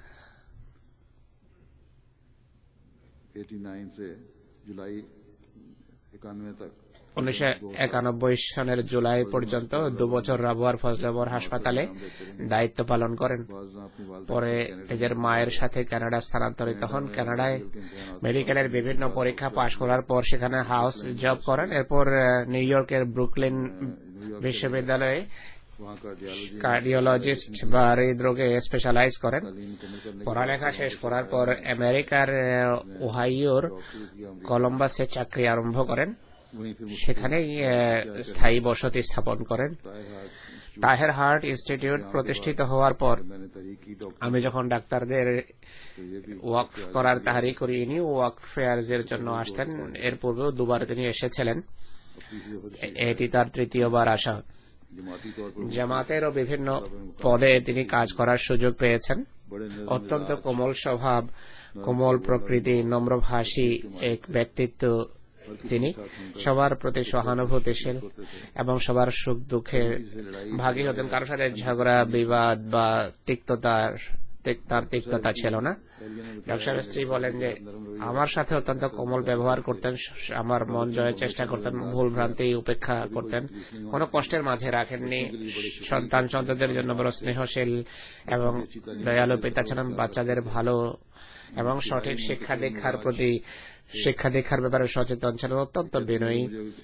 উনিশশো একানব্বই সনের জুলাই পর্যন্ত দুবছর রাবোয়ার ফজলনগর হাসপাতালে দায়িত্ব পালন করেন। পরে নিজের মায়ের সাথে কানাডা স্থানান্তরিত হন। কানাডায় মেডিকেলের বিভিন্ন পরীক্ষা পাশ করার পর সেখানে হাউস জব করেন। এরপর নিউ ইয়র্কের ব্রুকলিন বিশ্ববিদ্যালয়ে वहाँ कार्डियोलॉजी কার্ডিওলজিস্ট বা হৃদরোগে স্পেশালাইজ করেন। तालीम मुकम्मल करने के পড়ালেখা শেষ করার পর আমেরিকার ওহাইওর কলম্বাসে চাকরি আরম্ভ করেন। वहीं फिर সেখানেই স্থায়ী বসতি স্থাপন করেন। Tahir heart Tahir heart institute প্রতিষ্ঠিত হওয়ার পর मैंने तहरीक की डॉक्टर আমি যখন ডাক্তারদের तो ये भी ওয়াকফ করার তাহারিক করি ইনি ওয়াকফ ফেয়ার্স এর জন্য আসতেন। এর পূর্বেও দুবার তিনি এসেছিলেন, तीसरी दफा এটি তার তৃতীয়বার আসা। जमाती तौर पर জামাতেরও বিভিন্ন পদে তিনি কাজ করার সুযোগ পেয়েছেন। बड़े অত্যন্ত কোমল স্বভাব, কোমল প্রকৃতি, নম্রভাষী এক ব্যক্তিত্ব তিনি। সবার প্রতি সহানুভূতিশীল এবং সবার সুখ দুঃখে ভাগী হতেন। কারোর সাথে ঝগড়া বিবাদ বা তিক্ততার তার তিক্ততা ছিল না। ডক্টর স্ত্রী বলেন যে আমার সাথে অত্যন্ত কোমল ব্যবহার করতেন, আমার মন জয়ের চেষ্টা করতেন, ভুল ভ্রান্তি উপেক্ষা করতেন, কোনো কষ্টের মাঝে রাখেননি। সন্তান সন্ততিদের জন্য বড় স্নেহশীল এবং দয়ালু পিতা ছিলেন। বাচ্চাদের ভালো এবং সঠিক শিক্ষা দীক্ষার প্রতি শিক্ষা দীক্ষার ব্যাপারে সচেতন ছিলেন, অত্যন্ত বিনয়ী।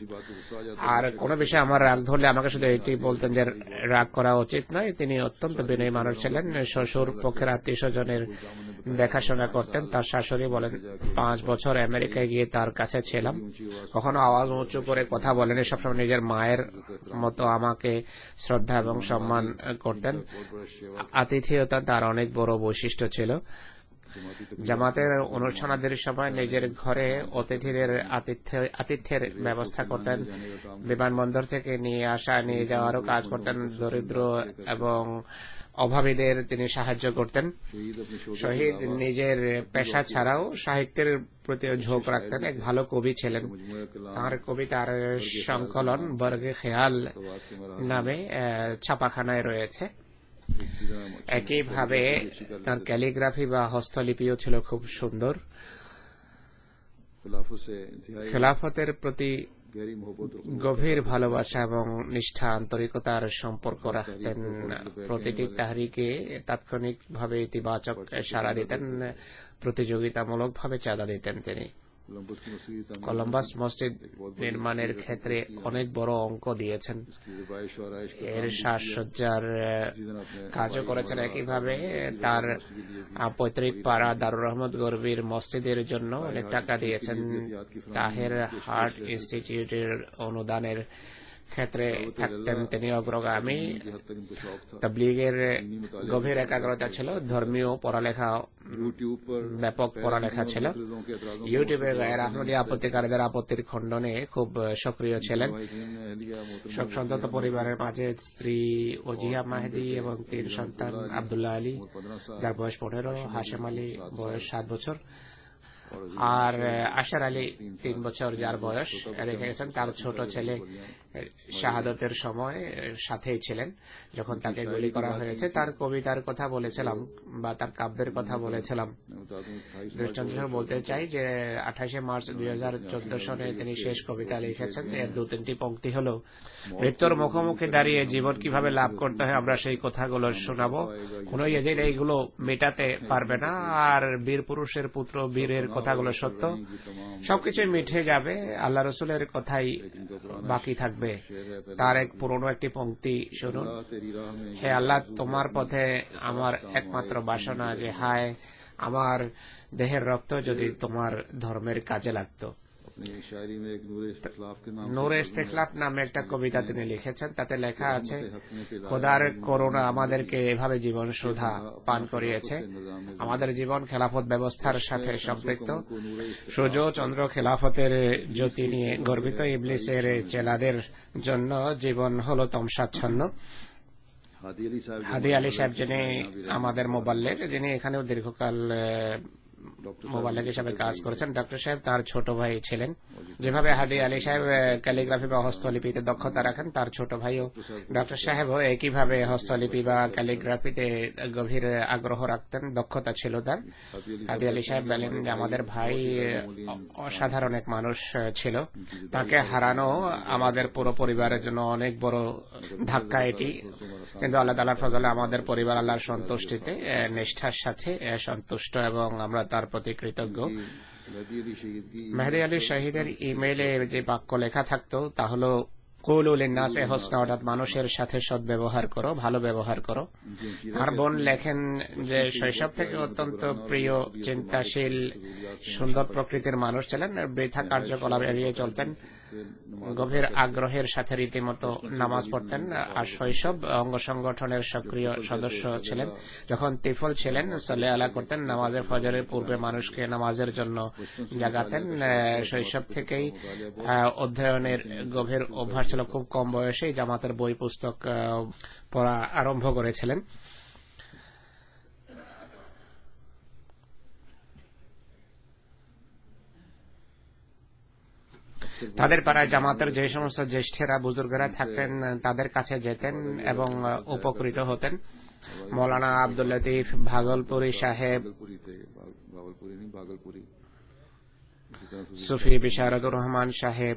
আর কোনো বিষয়ে আমার রাগ ধরলে আমাকে শুধু এটি বলতেন যে রাগ করা উচিত নয়। তিনি অত্যন্ত বিনয়ী মানুষ ছিলেন। শ্বশুর পক্ষের আত্মীয় স্বজনের দেখাশোনা করতেন। তার শাশুড়ি বলেন পাঁচ বছর আমেরিকায় গিয়ে তার কাছে ছিলাম, কখনো আওয়াজ উঁচু করে কথা বলেনি। সবসময় নিজের মায়ের মতো আমাকে শ্রদ্ধা এবং সম্মান করতেন। আতিথেয়তা তার অনেক বড় বৈশিষ্ট্য ছিল। জামাতের অনুষ্ঠানাদির সময় নিজের ঘরে অতিথিদের আতিথ্যের ব্যবস্থা করতেন। বিমানবন্দর থেকে নিয়ে আসা নিয়ে যাওয়ারও কাজ করতেন। দরিদ্র এবং অভাবীদের তিনি সাহায্য করতেন। শহীদ নিজের পেশা ছাড়াও সাহিত্যের প্রতি ঝোঁক রাখতেন। এক ভালো কবি ছিলেন। তাঁর কবিতার সংকলন বর্গে খেয়াল নামে ছাপাখানায় রয়েছে। একইভাবে তার ক্যালিগ্রাফি বা হস্তলিপিও ছিল খুব সুন্দর। খেলাফতের প্রতি গভীর ভালোবাসা এবং নিষ্ঠা আন্তরিকতার সম্পর্ক রাখতেন। প্রতিটি তাহরিকে তাৎক্ষণিকভাবে ইতিবাচক সাড়া দিতেন, প্রতিযোগিতামূলকভাবে চাঁদা দিতেন তিনি। কলম্বাস মসজিদ নির্মাণের ক্ষেত্রে অনেক বড় অঙ্ক দিয়েছেন। এর সাজসজ্জার কাজও করেছেন। একইভাবে তার পৈতৃক পাড়া দারুর রহমত গর্বির মসজিদের জন্য অনেক টাকা দিয়েছেন। তাহের হার্ট ইনস্টিটিউটের অনুদানের ক্ষেত্রে থাকতেন তিনি অগ্রগামী। তাবলীগের গভীর একাগ্রতা ছিল। ধর্মীয় পড়ালেখা ব্যাপক পড়ালেখা ছিল। ইউটিউবে গায়ের আহমদী আপত্তিকারীদের আপত্তির খণ্ডনে খুব সক্রিয় ছিলেন। শোক সন্তপ্ত পরিবারের মাঝে স্ত্রী ওজিয়া মাহদি এবং তিন সন্তান আব্দুল্লাহ আলী যার বয়স পনেরো, হাশেম আলী বয়স সাত বছর আর আশার আলী তিন বছর যার বয়স রেখে গেছেন। তার ছোট ছেলে শাহাদতের সময় সাথেই ছিলেন যখন তাকে গুলি করা হয়েছে। তার কবিতার কথা বলেছিলাম বা তার কাব্যের কথা বলেছিলাম। দৃষ্টান্ত বলতে চাই যে আঠাশে মার্চ দুই হাজার চোদ্দ সনে তিনি শেষ কবিতা লিখেছেন। এর দু তিনটি পংক্তি হল, মৃত্যুর মুখোমুখি দাঁড়িয়ে জীবন কিভাবে লাভ করতে হয় আমরা সেই কথাগুলো শোনাবো। কোন ইয়েজিদ এইগুলো মেটাতে পারবে না। আর বীর পুরুষের পুত্র বীরের কথাগুলো সত্য, সবকিছুই মিঠে যাবে, আল্লাহ রসুলের কথাই বাকি থাকবে। তার এক পুরনো একটি পংক্তি শুনুন। হে আল্লাহ, তোমার পথে আমার একমাত্র বাসনা যে হায় আমার দেহের রক্ত যদি তোমার ধর্মের কাজে লাগতো। নূরে ইস্তেখলাফ নামে একটা কবিতা তিনি লিখেছেন। তাতে লেখা আছে, খোদার করুণা আমাদেরকে এভাবে জীবন সুধা পান করিয়েছে। আমাদের জীবন খেলাফত ব্যবস্থার সাথে সম্পৃক্ত। সূর্য চন্দ্র খেলাফতের জ্যোতি নিয়ে গর্বিত। ইবলিসের চেলাদের জন্য জীবন হলো তমসাচ্ছন্ন। হাদি আলী সাহেব যিনি আমাদের মোবাল্লেগ, যিনি এখানেও দীর্ঘকাল মোবাল্লেগ হিসাবে কাজ করেছেন। ডক্টর সাহেব তার ছোট ভাই ছিলেন। যেভাবে হাদি আলী সাহেব ক্যালিগ্রাফি বা হস্তলিপিতে দক্ষতা রাখেন, তার ছোট ভাইও ডক্টর সাহেবও একইভাবে হস্তলিপি বা ক্যালিগ্রাফিতে গভীর আগ্রহ রাখতেন, দক্ষতা ছিল তার। হাদি আলী সাহেব বলেন যে আমাদের ভাই অসাধারণ এক মানুষ ছিল। তাকে হারানো আমাদের পুরো পরিবারের জন্য অনেক বড় ধাক্কা এটি, কিন্তু আল্লাহ তাআলার ফজলে আমাদের পরিবার আল্লাহর সন্তুষ্টিতে নিষ্ঠার সাথে সন্তুষ্ট এবং আমরা তার প্রতি কৃতজ্ঞ। মেহেদী আলী শহীদের ইমেইলে যে বাক্য লেখা থাকতো তা হল, কুলু লিন্নাসে হোসনা, অর্থাৎ মানুষের সাথে সদ্ব্যবহার করো, ভালো ব্যবহার করো। তার বোন লেখেন যে শৈশব থেকে অত্যন্ত প্রিয়, চিন্তাশীল, সুন্দর প্রকৃতির মানুষ ছিলেন। বৃথা কার্যকলাপ এড়িয়ে চলতেন, গভীর আগ্রহের সাথে রীতিমতো নামাজ পড়তেন আর শৈশব অঙ্গ সংগঠনের সক্রিয় সদস্য ছিলেন। যখন তিফল ছিলেন সাল্লে আলা করতেন, নামাজের ফজরের পূর্বে মানুষকে নামাজের জন্য জাগাতেন। শৈশব থেকেই অধ্যয়নের গভীর অভ্যাস ছিল। খুব কম বয়সেই জামাতের বই পুস্তক পড়া আরম্ভ করেছিলেন। তাদের পাড়ায় জামাতের যে সমস্ত জ্যেষ্ঠেরা বুজুর্গরা থাকতেন তাদের কাছে যেতেন এবং উপকৃত হতেন। মৌলানা আব্দুল লতিফ ভাগলপুরি সাহেব, সুফি বিশারদুর রহমান সাহেব,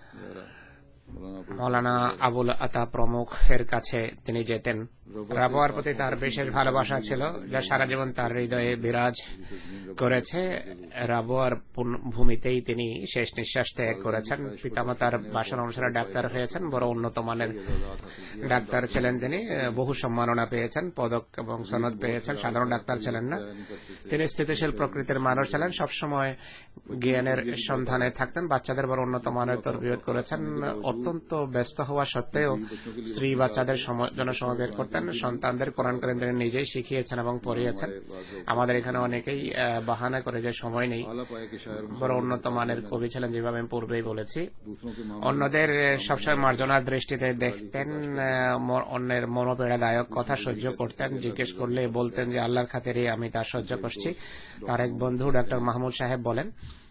মৌলানা আবুল আতা প্রমুখের কাছে তিনি যেতেন। রাবোয়ার প্রতি তার বিশেষ ভালোবাসা ছিল, যা সারা জীবন তার হৃদয়ে বিরাজ করেছে। রাবোয়ার ভূমিতেই তিনি শেষ নিঃশ্বাস ত্যাগ করেছেন। পিতামাতার বাসন অনুসারে ডাক্তার হয়েছেন, বড় উন্নত মানের ডাক্তার ছিলেন তিনি। বহু সম্মাননা পেয়েছেন, পদক এবং সনদ পেয়েছেন। সাধারণ ডাক্তার ছিলেন না তিনি, স্থিতিশীল প্রকৃতির মানুষ ছিলেন। সবসময় জ্ঞানের সন্ধানে থাকতেন। বাচ্চাদের বড় উন্নত মানের তরবিয়ত করেছেন। অত্যন্ত ব্যস্ত হওয়া সত্ত্বেও স্ত্রী বাচ্চাদের জন্য সময় বের করতেন। সন্তানদের কোরআন কারীম তিনি নিজেই শিখিয়েছেন এবং পড়িয়েছেন। আমাদের এখানে অনেকেই বাহানা করে যে সময় নেই। বড় উন্নত মানের কবি ছিলেন, যেভাবে আমি পূর্বেই বলেছি। অন্যদের সবসময় মার্জনার দৃষ্টিতে দেখতেন, অন্যের মনোপীড়াদায়ক কথা সহ্য করতেন। জিজ্ঞেস করলে বলতেন যে আল্লাহর খাতিরে আমি তা সহ্য করছি। তার এক বন্ধু ডক্টর মাহমুদ সাহেব বলেন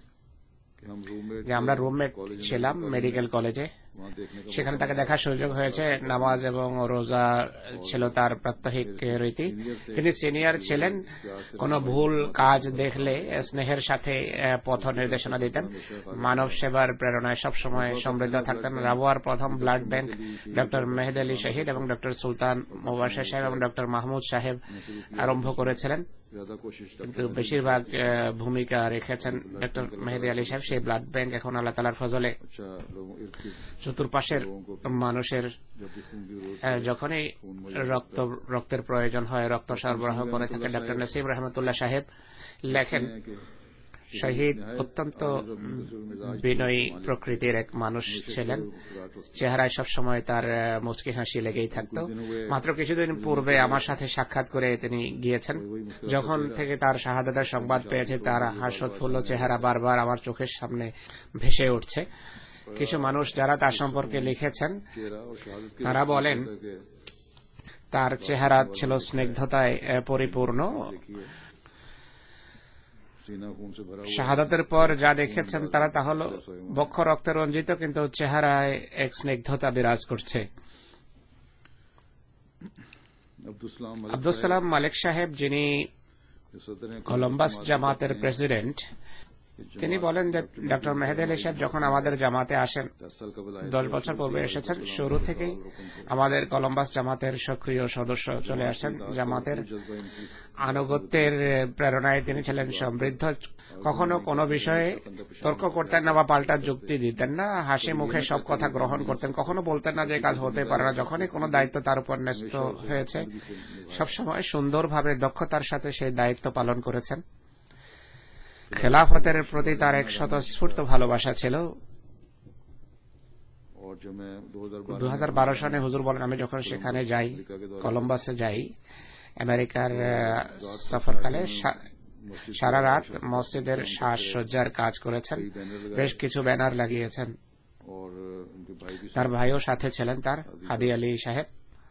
যে আমরা রুমমেট ছিলাম মেডিকেল কলেজে। সেখানে তাকে দেখার সুযোগ হয়েছে। নামাজ এবং রোজা ছিল তার প্রাত্যহিক রীতি। তিনি সিনিয়র ছিলেন। কোন ভুল কাজ দেখলে স্নেহের সাথে পথ নির্দেশনা দিতেন। মানব সেবার প্রেরণায় সবসময় সমৃদ্ধ থাকতেন। রাবোয়ার প্রথম blood bank doctor Mehdi Ali Shahid এবং ডক্টর সুলতান মুবাশশির সাহেব এবং ডক্টর মাহমুদ সাহেব আরম্ভ করেছিলেন, কিন্তু বেশিরভাগ ভূমিকা রেখেছেন ডক্টর মেহেদি আলী সাহেব। সেই ব্লাড ব্যাংক এখন আল্লাহ তাআলার ফজলে চতুর্পাশের মানুষের যখনই রক্ত রক্তের প্রয়োজন হয় রক্ত সরবরাহ করে থাকে। ডক্টর নসিব রহমতুল্লাহ সাহেব লেখেন, শহীদ অত্যন্ত বিনয়ী প্রকৃতির এক মানুষ ছিলেন। চেহারায় সবসময় তার মুচকি হাসি লেগেই থাকত। মাত্র কিছুদিন পূর্বে আমার সাথে সাক্ষাৎ করে তিনি গিয়েছেন। যখন থেকে তার শাহাদাতের সংবাদ পেয়েছে, তার হাস্যোৎফুল্ল চেহারা বারবার আমার চোখের সামনে ভেসে উঠছে। কিছু মানুষ যারা তার সম্পর্কে লিখেছেন তারা বলেন তার চেহারা ছিল স্নিগ্ধতায় পরিপূর্ণ। শাহাদাতের পর যা দেখেছেন তারা তা হল বক্ষ রক্তে রঞ্জিত, কিন্তু চেহারায় এক স্নিগ্ধতা বিরাজ করছে। আব্দুল সালাম মালিক সাহেব, যিনি কলম্বাস জামাতের প্রেসিডেন্ট, তিনি বলেন যে ডক্টর মেহেদি আলী সাহেব যখন আমাদের জামাতে আসেন, দশ বছর পূর্বে এসেছেন, শুরু থেকেই আমাদের কলম্বাস জামাতের সক্রিয় সদস্য চলে আসেন। জামাতের আনুগত্যের প্রেরণায় তিনি ছিলেন সমৃদ্ধ। কখনো কোনো বিষয়ে তর্ক করতেন না বা পাল্টা যুক্তি দিতেন না। হাসি মুখে সব কথা গ্রহণ করতেন। কখনো বলতেন না যে কাজ হতে পারে না। যখনই কোনো দায়িত্ব তার উপর ন্যস্ত হয়েছে, সবসময় সুন্দরভাবে দক্ষতার সাথে সেই দায়িত্ব পালন করেছেন। খেলাফতের প্রতি তার এক স্বতঃস্ফূর্ত ভালোবাসা ছিল। দু হাজার বারো সালে হুজুর বলেন, আমি যখন সেখানে যাই, কলম্বাসে যাই, আমেরিকার সফরকালে সারা রাত মসজিদের সাজসজ্জার কাজ করেছেন, বেশ কিছু ব্যানার লাগিয়েছেন। তার ভাইও সাথে ছিলেন, তার হাদি আলী সাহেব।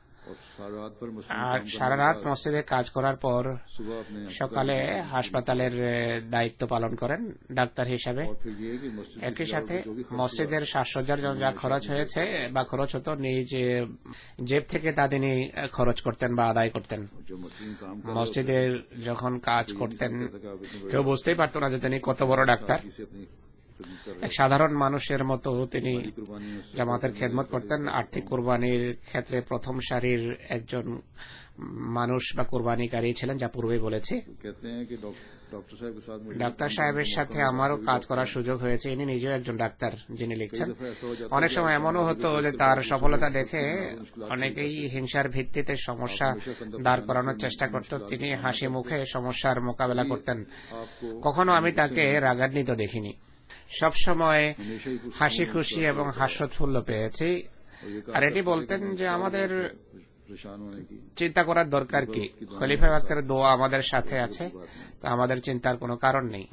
আর সারা রাত মসজিদে কাজ করার পর সকালে হাসপাতালের দায়িত্ব পালন করেন ডাক্তার হিসাবে। একই সাথে মসজিদের সাজসজ্জার জন্য যা খরচ হয়েছে বা খরচ হতো, নিজ জেব থেকে তা তিনি খরচ করতেন বা আদায় করতেন। মসজিদের যখন কাজ করতেন কেউ বুঝতেই পারত না যে তিনি কত বড় ডাক্তার। এক সাধারণ মানুষের মতো তিনি জামাতের খেদমত করতেন। আর্থিক কুরবানির ক্ষেত্রে প্রথম সারির একজন মানুষ বা কুরবানিকারী ছিলেন, যা পূর্বে বলেছি। डॉक्टर साहब के साथ मुझे ডাক্তার সাহেবের সাথে আমারও কাজ করার সুযোগ হয়েছে। ইনি নিজেও একজন ডাক্তার যিনি লিখছেন। অনেক সময় এমনও হতো যে তার সফলতা দেখে অনেকেই হিংসার ভিত্তিতে সমস্যা দাঁড় করানোর চেষ্টা করত। তিনি হাসি মুখে সমস্যার মোকাবেলা করতেন। কখনো আমি তাকে রাগান্বিত দেখিনি। সবসময় হাসি খুশি এবং হাস্যোৎফুল্ল পেয়েছি। আর এটি বলতেন যে আমাদের চিন্তা করার দরকার কি, খলিফা ওয়াক্তের দোয়া আমাদের সাথে আছে, তা আমাদের চিন্তার কোনো কারণ নেই।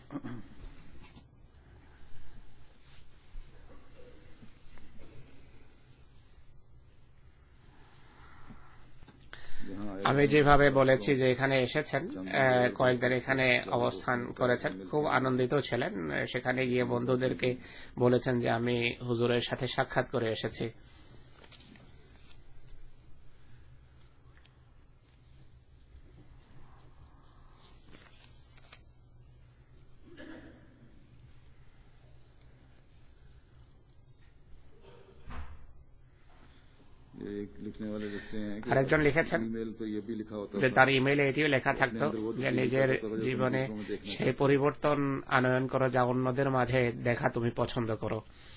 আমি যেভাবে বলেছি যে এখানে এসেছেন, কয়েকদিন এখানে অবস্থান করেছেন, খুব আনন্দিত ছিলেন। সেখানে গিয়ে বন্ধুদেরকে বলেছেন যে আমি হুজুরের সাথে সাক্ষাৎ করে এসেছি। আরেকজন লিখেছেন যে তার ইমেইলে এটিও লেখা থাকতো যে নিজের জীবনে সেই পরিবর্তন আনয়ন করো যা অন্যদের মাঝে দেখা তুমি পছন্দ করো।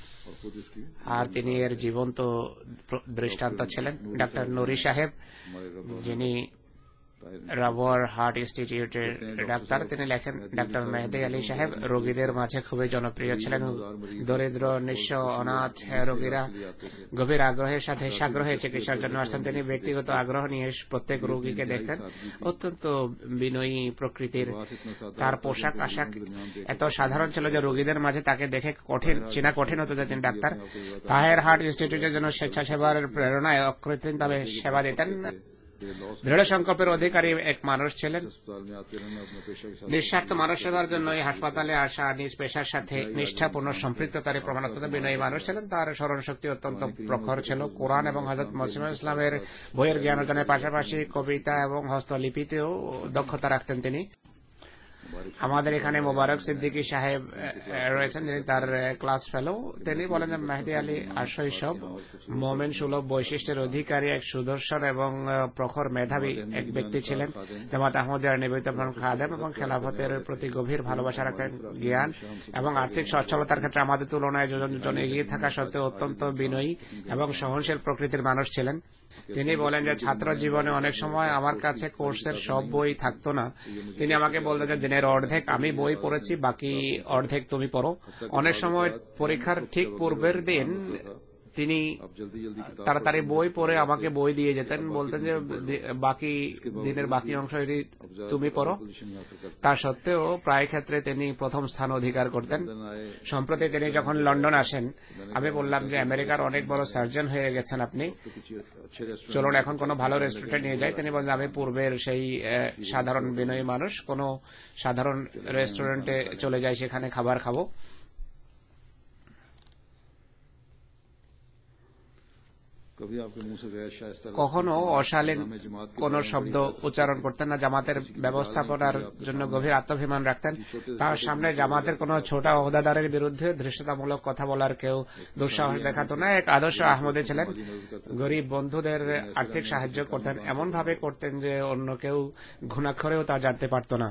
আর তিনি এর জীবন্ত দৃষ্টান্ত ছিলেন। ডাক্তার নুরি সাহেব, যিনি রাবর হার্ট ইনস্টিটিউটের ডাক্তার, তিনি লেখেন ডাক্তার মেহেদি আলী সাহেব রোগীদের মাঝে খুবই জনপ্রিয় ছিলেন। দরিদ্র, নিঃস্ব, অনাথ রোগীরা গভীর আগ্রহের সাথে সাগ্রহে চিকিৎসার জন্য আসতেন। তিনি ব্যক্তিগত আগ্রহ নিয়ে প্রত্যেক রোগীকে দেখতেন। অত্যন্ত বিনয়ী প্রকৃতির। তার পোশাক আশাক এত সাধারণ ছিল যে রোগীদের মাঝে তাকে দেখে কঠিন চেনা কঠিন হতো যে তিনি ডাক্তার। তাহের হার্ট ইনস্টিটিউটের জন্য স্বেচ্ছাসেবার প্রেরণায় অকৃত্রিমভাবে সেবা দিতেন। দৃঢ় সংকল্পের অধিকারী এক মানুষ ছিলেন। নিঃস্বার্থ মানুষ সেবার জন্য এই হাসপাতালে আসা নিজ পেশার সাথে নিষ্ঠাপূর্ণ সম্পৃক্ততার প্রমাণ। বিনয়ী মানুষ ছিলেন। তার স্মরণ শক্তি অত্যন্ত প্রখর ছিল। কোরআন এবং হযরত মুসলিম ইসলামের বইয়ের জ্ঞান অর্জনের পাশাপাশি কবিতা এবং হস্তলিপিতেও দক্ষতা রাখতেন তিনি। আমাদের এখানে মোবারক সিদ্দিকী সাহেব রয়েছেন, যিনি তার ক্লাস ফেলো। তিনি বলেন যে মেহেদি আলী আর শৈশব মোমেন সুলভ বৈশিষ্ট্যের অধিকারী এক সুদর্শন এবং প্রখর মেধাবী এক ব্যক্তি ছিলেন। জামাত আহমদিয়ার নিবেদিত খাদেম এবং খেলাফতের প্রতি গভীর ভালোবাসা রাখতেন। জ্ঞান এবং আর্থিক সচ্ছলতার ক্ষেত্রে আমাদের তুলনায় যোজন এগিয়ে থাকা সত্ত্বেও অত্যন্ত বিনয়ী এবং সহনশীল প্রকৃতির মানুষ ছিলেন। তিনি বলেন যে ছাত্র জীবনে অনেক সময় আমার কাছে কোর্সের সব বই থাকতো না। তিনি আমাকে বলতেন যে দিনের অর্ধেক আমি বই পড়েছি, বাকি অর্ধেক তুমি পড়ো। অনেক সময় পরীক্ষার ঠিক পূর্বের দিন তিনি তাড়াতাড়ি বই পড়ে আমাকে বই দিয়ে যেতেন, বলতেন যে বাকি দিনের বাকি অংশ এটি তুমি পড়ো। তা সত্ত্বেও প্রায় ক্ষেত্রে তিনি প্রথম স্থান অধিকার করতেন। সম্প্রতি তিনি যখন লন্ডন আসেন, আমি বললাম যে আমেরিকার অনেক বড় সার্জন হয়ে গেছেন আপনি, চলুন এখন কোনো ভালো রেস্টুরেন্টে নিয়ে যাই। তিনি বলেন আমি পূর্বের সেই সাধারণ বিনয়ী মানুষ, কোনো সাধারণ রেস্টুরেন্টে চলে যাই, সেখানে খাবার খাবো। কখনো অশালীন কোন শব্দ উচ্চারণ করতেন না। জামাতের ব্যবস্থাপনার জন্য গভীর আত্মাভিমান রাখতেন। তার সামনে জামাতের কোন ছোট ওহদাদারের বিরুদ্ধে ধৃষ্টতামূলক কথা বলার কেউ দুঃসাহস দেখাতো না। এক আদর্শ আহমদী ছিলেন। গরিব বন্ধুদের আর্থিক সাহায্য করতেন, এমন ভাবে করতেন যে অন্য কেউ ঘুণাক্ষরেও তা জানতে পারত না।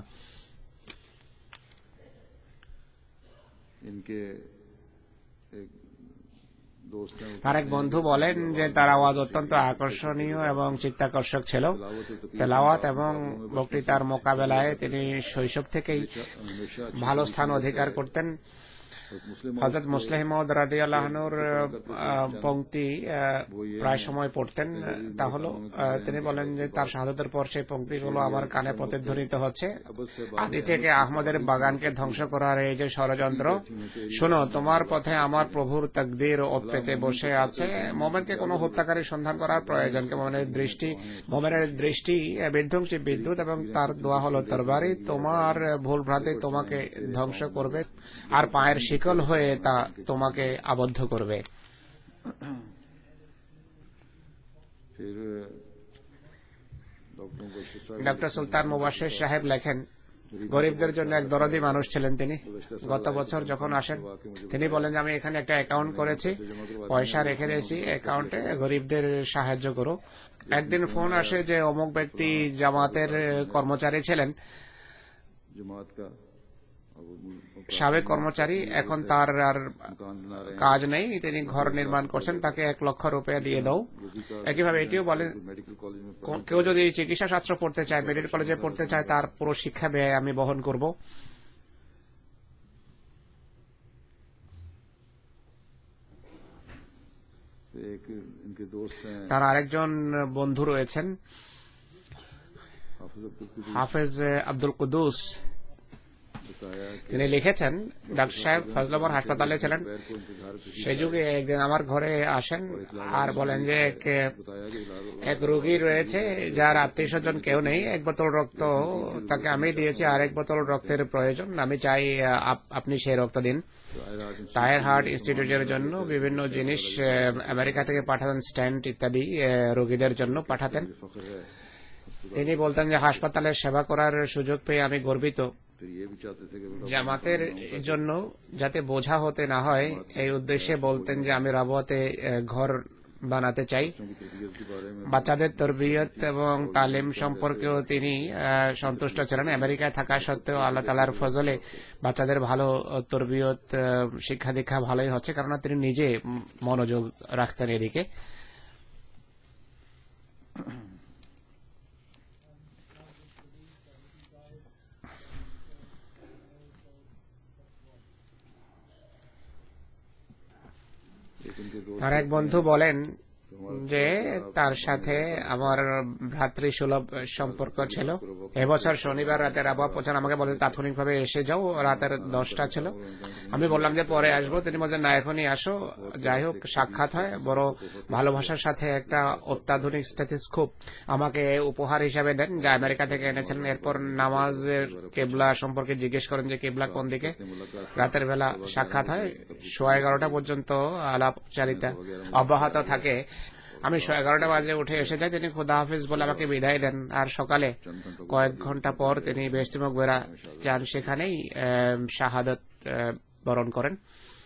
তার এক বন্ধু বলেন যে তার আওয়াজ অত্যন্ত আকর্ষণীয় এবং চিত্তাকর্ষক ছিল। তেলাওয়াত এবং বক্তৃতার মোকাবেলায় তিনি শৈশব থেকেই ভালো স্থান অধিকার করতেন। হযরত মুসলিম মাউদ রাদিয়াল্লাহু আনহুর পংক্তি প্রায় সময় পড়তেন। তা হলো, তিনি বলেন যে তার শাহাদাতের পর সেই পংক্তিগুলো আমার কানে প্রতিধ্বনিত হচ্ছে। আদি থেকে আহমদের বাগানকে ধ্বংস করার এই যে ষড়যন্ত্র, শোনো তোমার পথে আমার প্রভুর তাকদীর ওত পেতে বসে আছে। মোমেনকে কোনো হত্যাকারীর সন্ধান করার প্রয়োজন কি? মোমেনের দৃষ্টি মোমেনের দৃষ্টি বিধ্বংসী বিদ্যুৎ এবং তার দোয়া হলো তরবারি। তোমার ভুল ভ্রান্তি তোমাকে ধ্বংস করবে আর পায়ের শিকল হয়ে তা তোমাকে আবদ্ধ করবে। ডক্টর সুলতান মুবাশশির সাহেব লেখেন গরিবদের জন্য এক দরদি মানুষ ছিলেন তিনি। গত বছর যখন আসেন, তিনি বলেন যে আমি এখানে একটা অ্যাকাউন্ট করেছি, পয়সা রেখে দিয়েছি অ্যাকাউন্টে, গরিবদের সাহায্য করো। একদিন ফোন আসে যে অমুক ব্যক্তি জামাতের কর্মচারী ছিলেন, जमात का সাবেক কর্মচারী, এখন তার আর কাজ নেই, তিনি ঘর নির্মাণ করছেন, তাকে এক লক্ষ রুপিয়া দিয়ে দাও। একইভাবে এটিও বলে কেউ যদি চিকিৎসা শাস্ত্র পড়তে চায়, মেডিকেল কলেজে পড়তে চায়, তার পুরো শিক্ষা ব্যয় আমি বহন করব। তার আরেকজন বন্ধু রয়েছেন হাফেজ আব্দুল কুদ্দুস। তিনি লিখেছেন, ডাক্তার সাহেব ফজল ওমর হাসপাতালে ছিলেন, সেই যুগে একদিন আমার ঘরে আসেন আর বলেন যে এক রোগী রয়েছে যার আত্মীয় স্বজন কেউ নেই, এক বোতল রক্ত তাকে আমি দিয়েছি, আর এক বোতল রক্তের প্রয়োজন, আমি চাই আপনি সেই রক্ত দিন। টায়ার হার্ট ইনস্টিটিউটের জন্য বিভিন্ন জিনিস আমেরিকা থেকে পাঠাতেন, স্ট্যান্ড ইত্যাদি রোগীদের জন্য পাঠাতেন। তিনি বলতেন যে হাসপাতালের সেবা করার সুযোগ পেয়ে আমি গর্বিত। জামাতের জন্য যাতে বোঝা হতে না হয় এই উদ্দেশ্যে বলতেন যে আমি রাবওয়াতে ঘর বানাতে চাই। বাচ্চাদের তরবিয়ত এবং তালিম সম্পর্কেও তিনি সন্তুষ্ট ছিলেন। আমেরিকায় থাকা সত্ত্বেও আল্লাহ তাআলার ফজলে বাচ্চাদের ভালো তরবিয়ত শিক্ষা দীক্ষা ভালোই হচ্ছে, কারণ তিনি নিজে মনোযোগ রাখতেন এদিকে। আর এক বন্ধু বলেন যে তার সাথে আমার ভ্রাতৃসুলভ সম্পর্ক ছিল। এবছর শনিবার রাতের আবহাওয়া পৌঁছান, আমাকে বলে তাৎক্ষণিকভাবে এসে যাও, রাতের দশটা ছিল। আমি বললাম যে পরে আসবো, তিনি বলছেন না এখনই আসো। যাই হোক, সাক্ষাৎ হয় বড় ভালোবাসার সাথে। একটা অত্যাধুনিক স্টেথোস্কোপ আমাকে উপহার হিসাবে দেন, যা আমেরিকা থেকে এনেছিলেন। এরপর নামাজের কেবলা সম্পর্কে জিজ্ঞেস করেন যে কেবলা কোন দিকে। রাতের বেলা সাক্ষাৎ হয়, সোয়া এগারোটা পর্যন্ত আলাপচারিতা অব্যাহত থাকে। আমি সোয়া এগারোটা বাজে উঠে এসে যাই, তিনি খুদা হাফিজ বলে আমাকে বিদায় দেন। আর সকালে কয়েক ঘন্টা পর তিনি বেহেশতি মকবরা যান, সেখানেই শাহাদত বরণ করেন।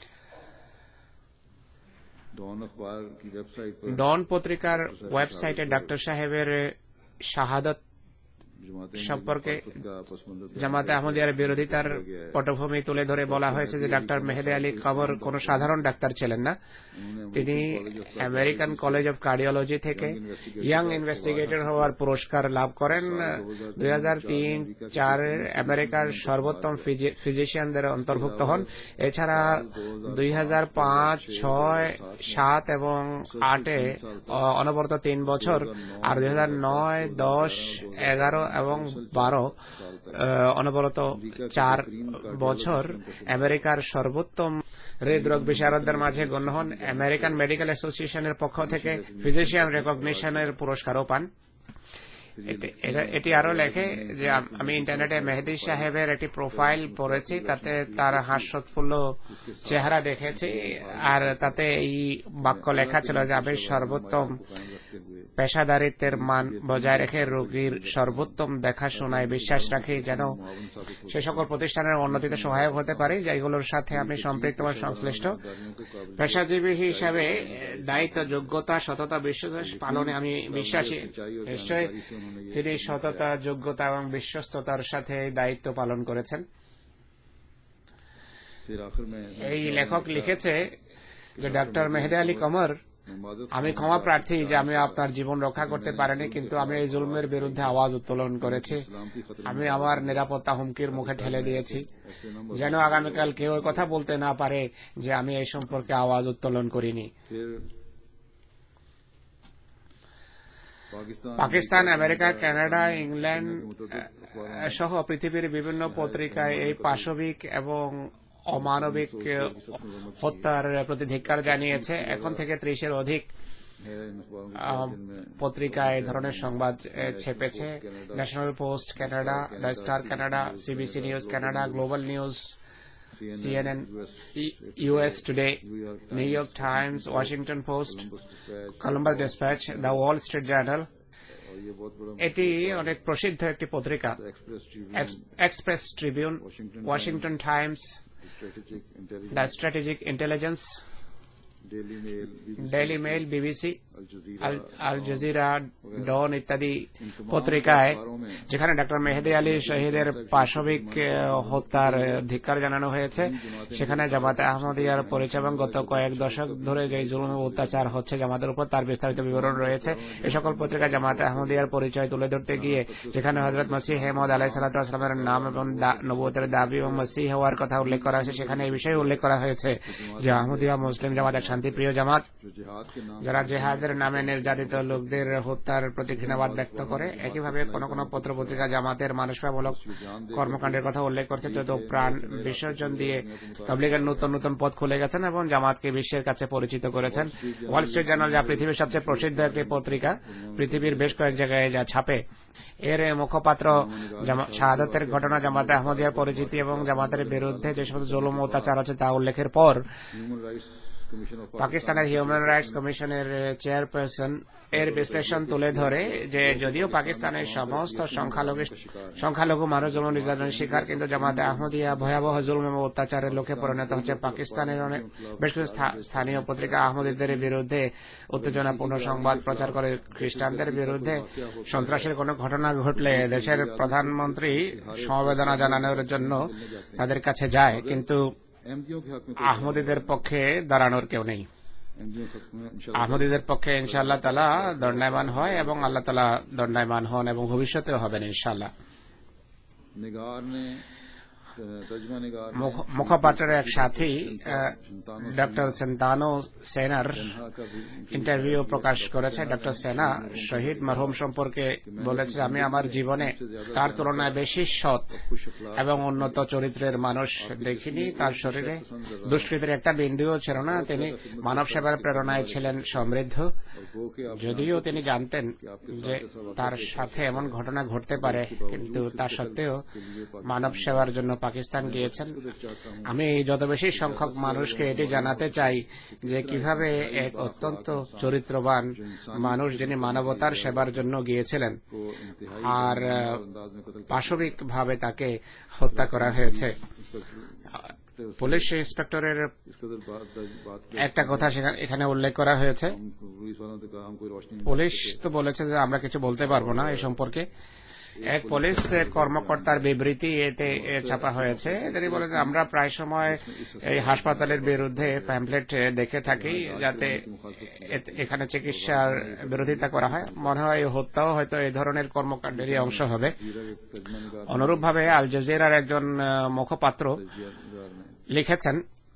ডন পত্রিকার ওয়েবসাইটে ডাক্তার সাহেবের শাহাদত সম্পর্কে জামাতে আহমদিয়ার বিরোধিতার পটভূমি তুলে ধরে বলা হয়েছে যে ডাক্তার মেহেদি আলী কমর কোন সাধারণ ডাক্তার ছিলেন না। তিনি আমেরিকান কলেজ অব কার্ডিওলজি থেকে ইয়াং ইনভেস্টিগেটর হওয়ার পুরস্কার লাভ করেন। দুই হাজার তিন চারের আমেরিকার সর্বোত্তম ফিজিশিয়ানদের অন্তর্ভুক্ত হন। এছাড়া দুই হাজার পাঁচ ছয় সাত এবং আটে অনবরত তিন বছর, আর দুই হাজার নয় দশ এগারো এবং বারো অনবরত চার বছর আমেরিকার সর্বোত্তম হৃদরোগ বিশারদদের মাঝে গণ্য হন। আমেরিকান মেডিকেল অ্যাসোসিয়েশনের পক্ষ থেকে ফিজিশিয়ান রেকগনিশনের পুরস্কারও পান। এটি আরো লেখে যে আমি ইন্টারনেটে মেহেদি সাহেবের একটি প্রোফাইল পড়েছি, তাতে তার হাস্যোৎফুল্ল চেহারা দেখেছি, আর তাতে এই বাক্য লেখা ছিল যে আমি সর্বোত্তম পেশাদারিত্বের মান বজায় রেখে রোগীর সর্বোত্তম দেখাশোনায় বিশ্বাস রাখি, যেন সে সকল প্রতিষ্ঠানের উন্নতিতে সহায়ক হতে পারে যেগুলোর সাথে আমি সম্পৃক্ত বা সংশ্লিষ্ট। পেশাজীবী হিসাবে দায়িত্ব, যোগ্যতা, সততা, বিশ্বাস পালনে আমি বিশ্বাসী। নিশ্চয় তিনি সততা, যোগ্যতা এবং বিশ্বস্ততার সাথে দায়িত্ব পালন করেছেন। এই লেখক লিখেছে যে ডাক্তার মেহেদি আলী কমর, আমি ক্ষমা প্রার্থী যে আমি আপনার জীবন রক্ষা করতে পারিনি, কিন্তু আমি এই জুলমের বিরুদ্ধে আওয়াজ উত্তোলন করেছি। আমি আমার নিরাপত্তা হুমকির মুখে ঠেলে দিয়েছি, যেন আগামীকাল কেউ কথা বলতে না পারে যে আমি এই সম্পর্কে আওয়াজ উত্তোলন করিনি। পাকিস্তান, আমেরিকা, কানাডা, ইংল্যান্ড সহ পৃথিবীর বিভিন্ন পত্রিকায় এই পাশবিক এবং অমানবিক হত্যার প্রতি ধিক্কার জানিয়েছে। এখন থেকে ত্রিশের অধিক পত্রিকায় এই ধরনের সংবাদ ছেপেছে। National Post Canada, the Star Canada, CBC News Canada, Global News, CNN, US Today, New York Times, Washington Post, Columbus Dispatch, the Wall Street Journal. এটি অনেক প্রসিদ্ধ একটি পত্রিকা। Express Tribune, Washington Times, the Strategic Intelligence, Daily Mail, BBC, Al Jazeera, Dawn ইত্যাদি পত্রিকায়, যেখানে doctor মেহেদী আলী শহীদের পাশবিক হত্যার ধিক্কার জানানো হয়েছে, সেখানে জামাতে আহমদিয়ার পরিচয় এবং গত কয়েক দশক ধরে যে জুলুম ও অত্যাচার হচ্ছে জামাতের উপর তার বিস্তারিত বিবরণ রয়েছে। এই সকল পত্রিকায় জামাতে আহমদিয়ার পরিচয় তুলে ধরতে গিয়ে যেখানে হযরত মসিহ মওউদ আলাইহিস সালাতু ওয়াস সালামের নাম এবং নবুয়তের দাবি এবং মসিহ হওয়ার কথা উল্লেখ করা হয়েছে, সেখানে এই বিষয়ে উল্লেখ করা হয়েছে যে আহমদিয়া মুসলিম জামাত এক শান্তিপ্রিয় জামাত যারা জেহাদের নামে নির্যাতিত লোকদের হত্যার প্রতি ঘৃণাবাদ ব্যক্ত করে। একইভাবে কোন কোন পত্র পত্রিকা জামাতের মানুষবামূলক কর্মকাণ্ডের কথা উল্লেখ করছে, যত প্রাণ বিসর্জন দিয়ে তাবলীগের নতুন নতুন পথ খুলে গেছেন এবং জামাতকে বিশ্বের কাছে পরিচিত করেছেন। ওয়াল স্ট্রিট জার্নাল, যা পৃথিবীর সবচেয়ে প্রসিদ্ধ একটি পত্রিকা, পৃথিবীর বেশ কয়েক জায়গায় যা ছাপে, এর মুখপাত্র শাহাদাতের ঘটনা, জামাতে আহমদিয়ার পরিচিতি এবং জামাতের বিরুদ্ধে যে সমস্ত জুলুম ও অত্যাচার আছে তা উল্লেখের পর পাকিস্তানের হিউম্যান রাইটস কমিশনের চেয়ারপারসন এর বিশ্লেষণ তুলে ধরে যে যদিও পাকিস্তানের সমস্ত সংখ্যালঘু সংখ্যালঘু মানুষ জুলুম নির্যাতনের শিকার, কিন্তু জামাতে আহমদিয়া ভয়াবহ জুলুম এবং অত্যাচারের লক্ষ্যে পরিণত হচ্ছে। পাকিস্তানের অনেক বেশ কিছু স্থানীয় পত্রিকা আহমদীদের বিরুদ্ধে উত্তেজনাপূর্ণ সংবাদ প্রচার করে। খ্রিস্টানদের বিরুদ্ধে সন্ত্রাসের কোনো ঘটনা ঘটলে দেশের প্রধানমন্ত্রী সমবেদনা জানানোর জন্য তাদের কাছে যায়, কিন্তু আহমদীদের পক্ষে দাঁড়ানোর কেউ নেই। আহমদীদের পক্ষে ইনশাআল্লাহ তাআলা দণ্ডায়মান হয় এবং আল্লাহ তাআলা দণ্ডায়মান হন এবং ভবিষ্যতেও হবেন ইনশাআল্লাহ। মুখপাত্রের এক সাথী ডক্টর সেন্তানো সেনার ইন্টারভিউ প্রকাশ করেছে। ডক্টর সেনা শহীদ মরহুম সম্পর্কে বলেছে, আমি আমার জীবনে তার তুলনায় বেশি সৎ এবং উন্নত চরিত্রের মানুষ দেখিনি। তার শরীরে দুষ্কৃতির একটা বিন্দুও ছিল না। তিনি মানব সেবার প্রেরণায় ছিলেন সমৃদ্ধ। যদিও তিনি জানতেন যে তার সাথে এমন ঘটনা ঘটতে পারে, কিন্তু তা সত্ত্বেও মানব সেবার জন্য পাকিস্তান গিয়েছেন। আমি যত বেশি সংখ্যক মানুষকে এটি জানাতে চাই যে কিভাবে এক অত্যন্ত চরিত্রবান মানুষ, যিনি মানবতার সেবার জন্য গিয়েছিলেন, আর পাশবিকভাবে তাকে হত্যা করা হয়েছে। পুলিশ ইন্সপেক্টরের একটা কথা এখানে উল্লেখ করা হয়েছে। পুলিশ তো বলেছে যে আমরা কিছু বলতে পারবো না এই সম্পর্কে। এক পুলিশ কর্মকর্তার বিবৃতি এতে ছাপা হয়েছে। তিনি বলেন, আমরা প্রায় সময় এই হাসপাতালের বিরুদ্ধে প্যাম্পলেট দেখে থাকি যাতে এখানে চিকিৎসার বিরোধিতা করা হয়। মনে হয় হত্যাও হয়তো এই ধরনের কর্মকাণ্ডেরই অংশ হবে। অনুরূপভাবে আল জাজিরার একজন মুখপাত্র লিখেছেন,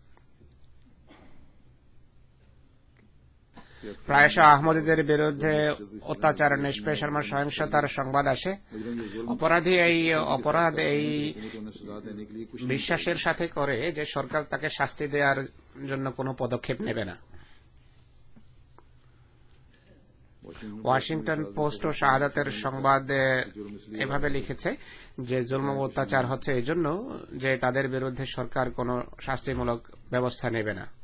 প্রায়শ আহমদীদের বিরুদ্ধে অত্যাচার, নিষ্পেষণ, সহিংসতার সংবাদ আসে। অপরাধী এই অপরাধ এই বিশ্বাসের সাথে করে যে সরকার তাকে শাস্তি দেওয়ার জন্য কোনো পদক্ষেপ নেবে না। ওয়াশিংটন পোস্ট ও শাহাদাতের সংবাদ এভাবে লিখেছে যে জুলম ও অত্যাচার হচ্ছে এই জন্য যে তাদের বিরুদ্ধে সরকার কোনো শাস্তিমূলক ব্যবস্থা নেবে না।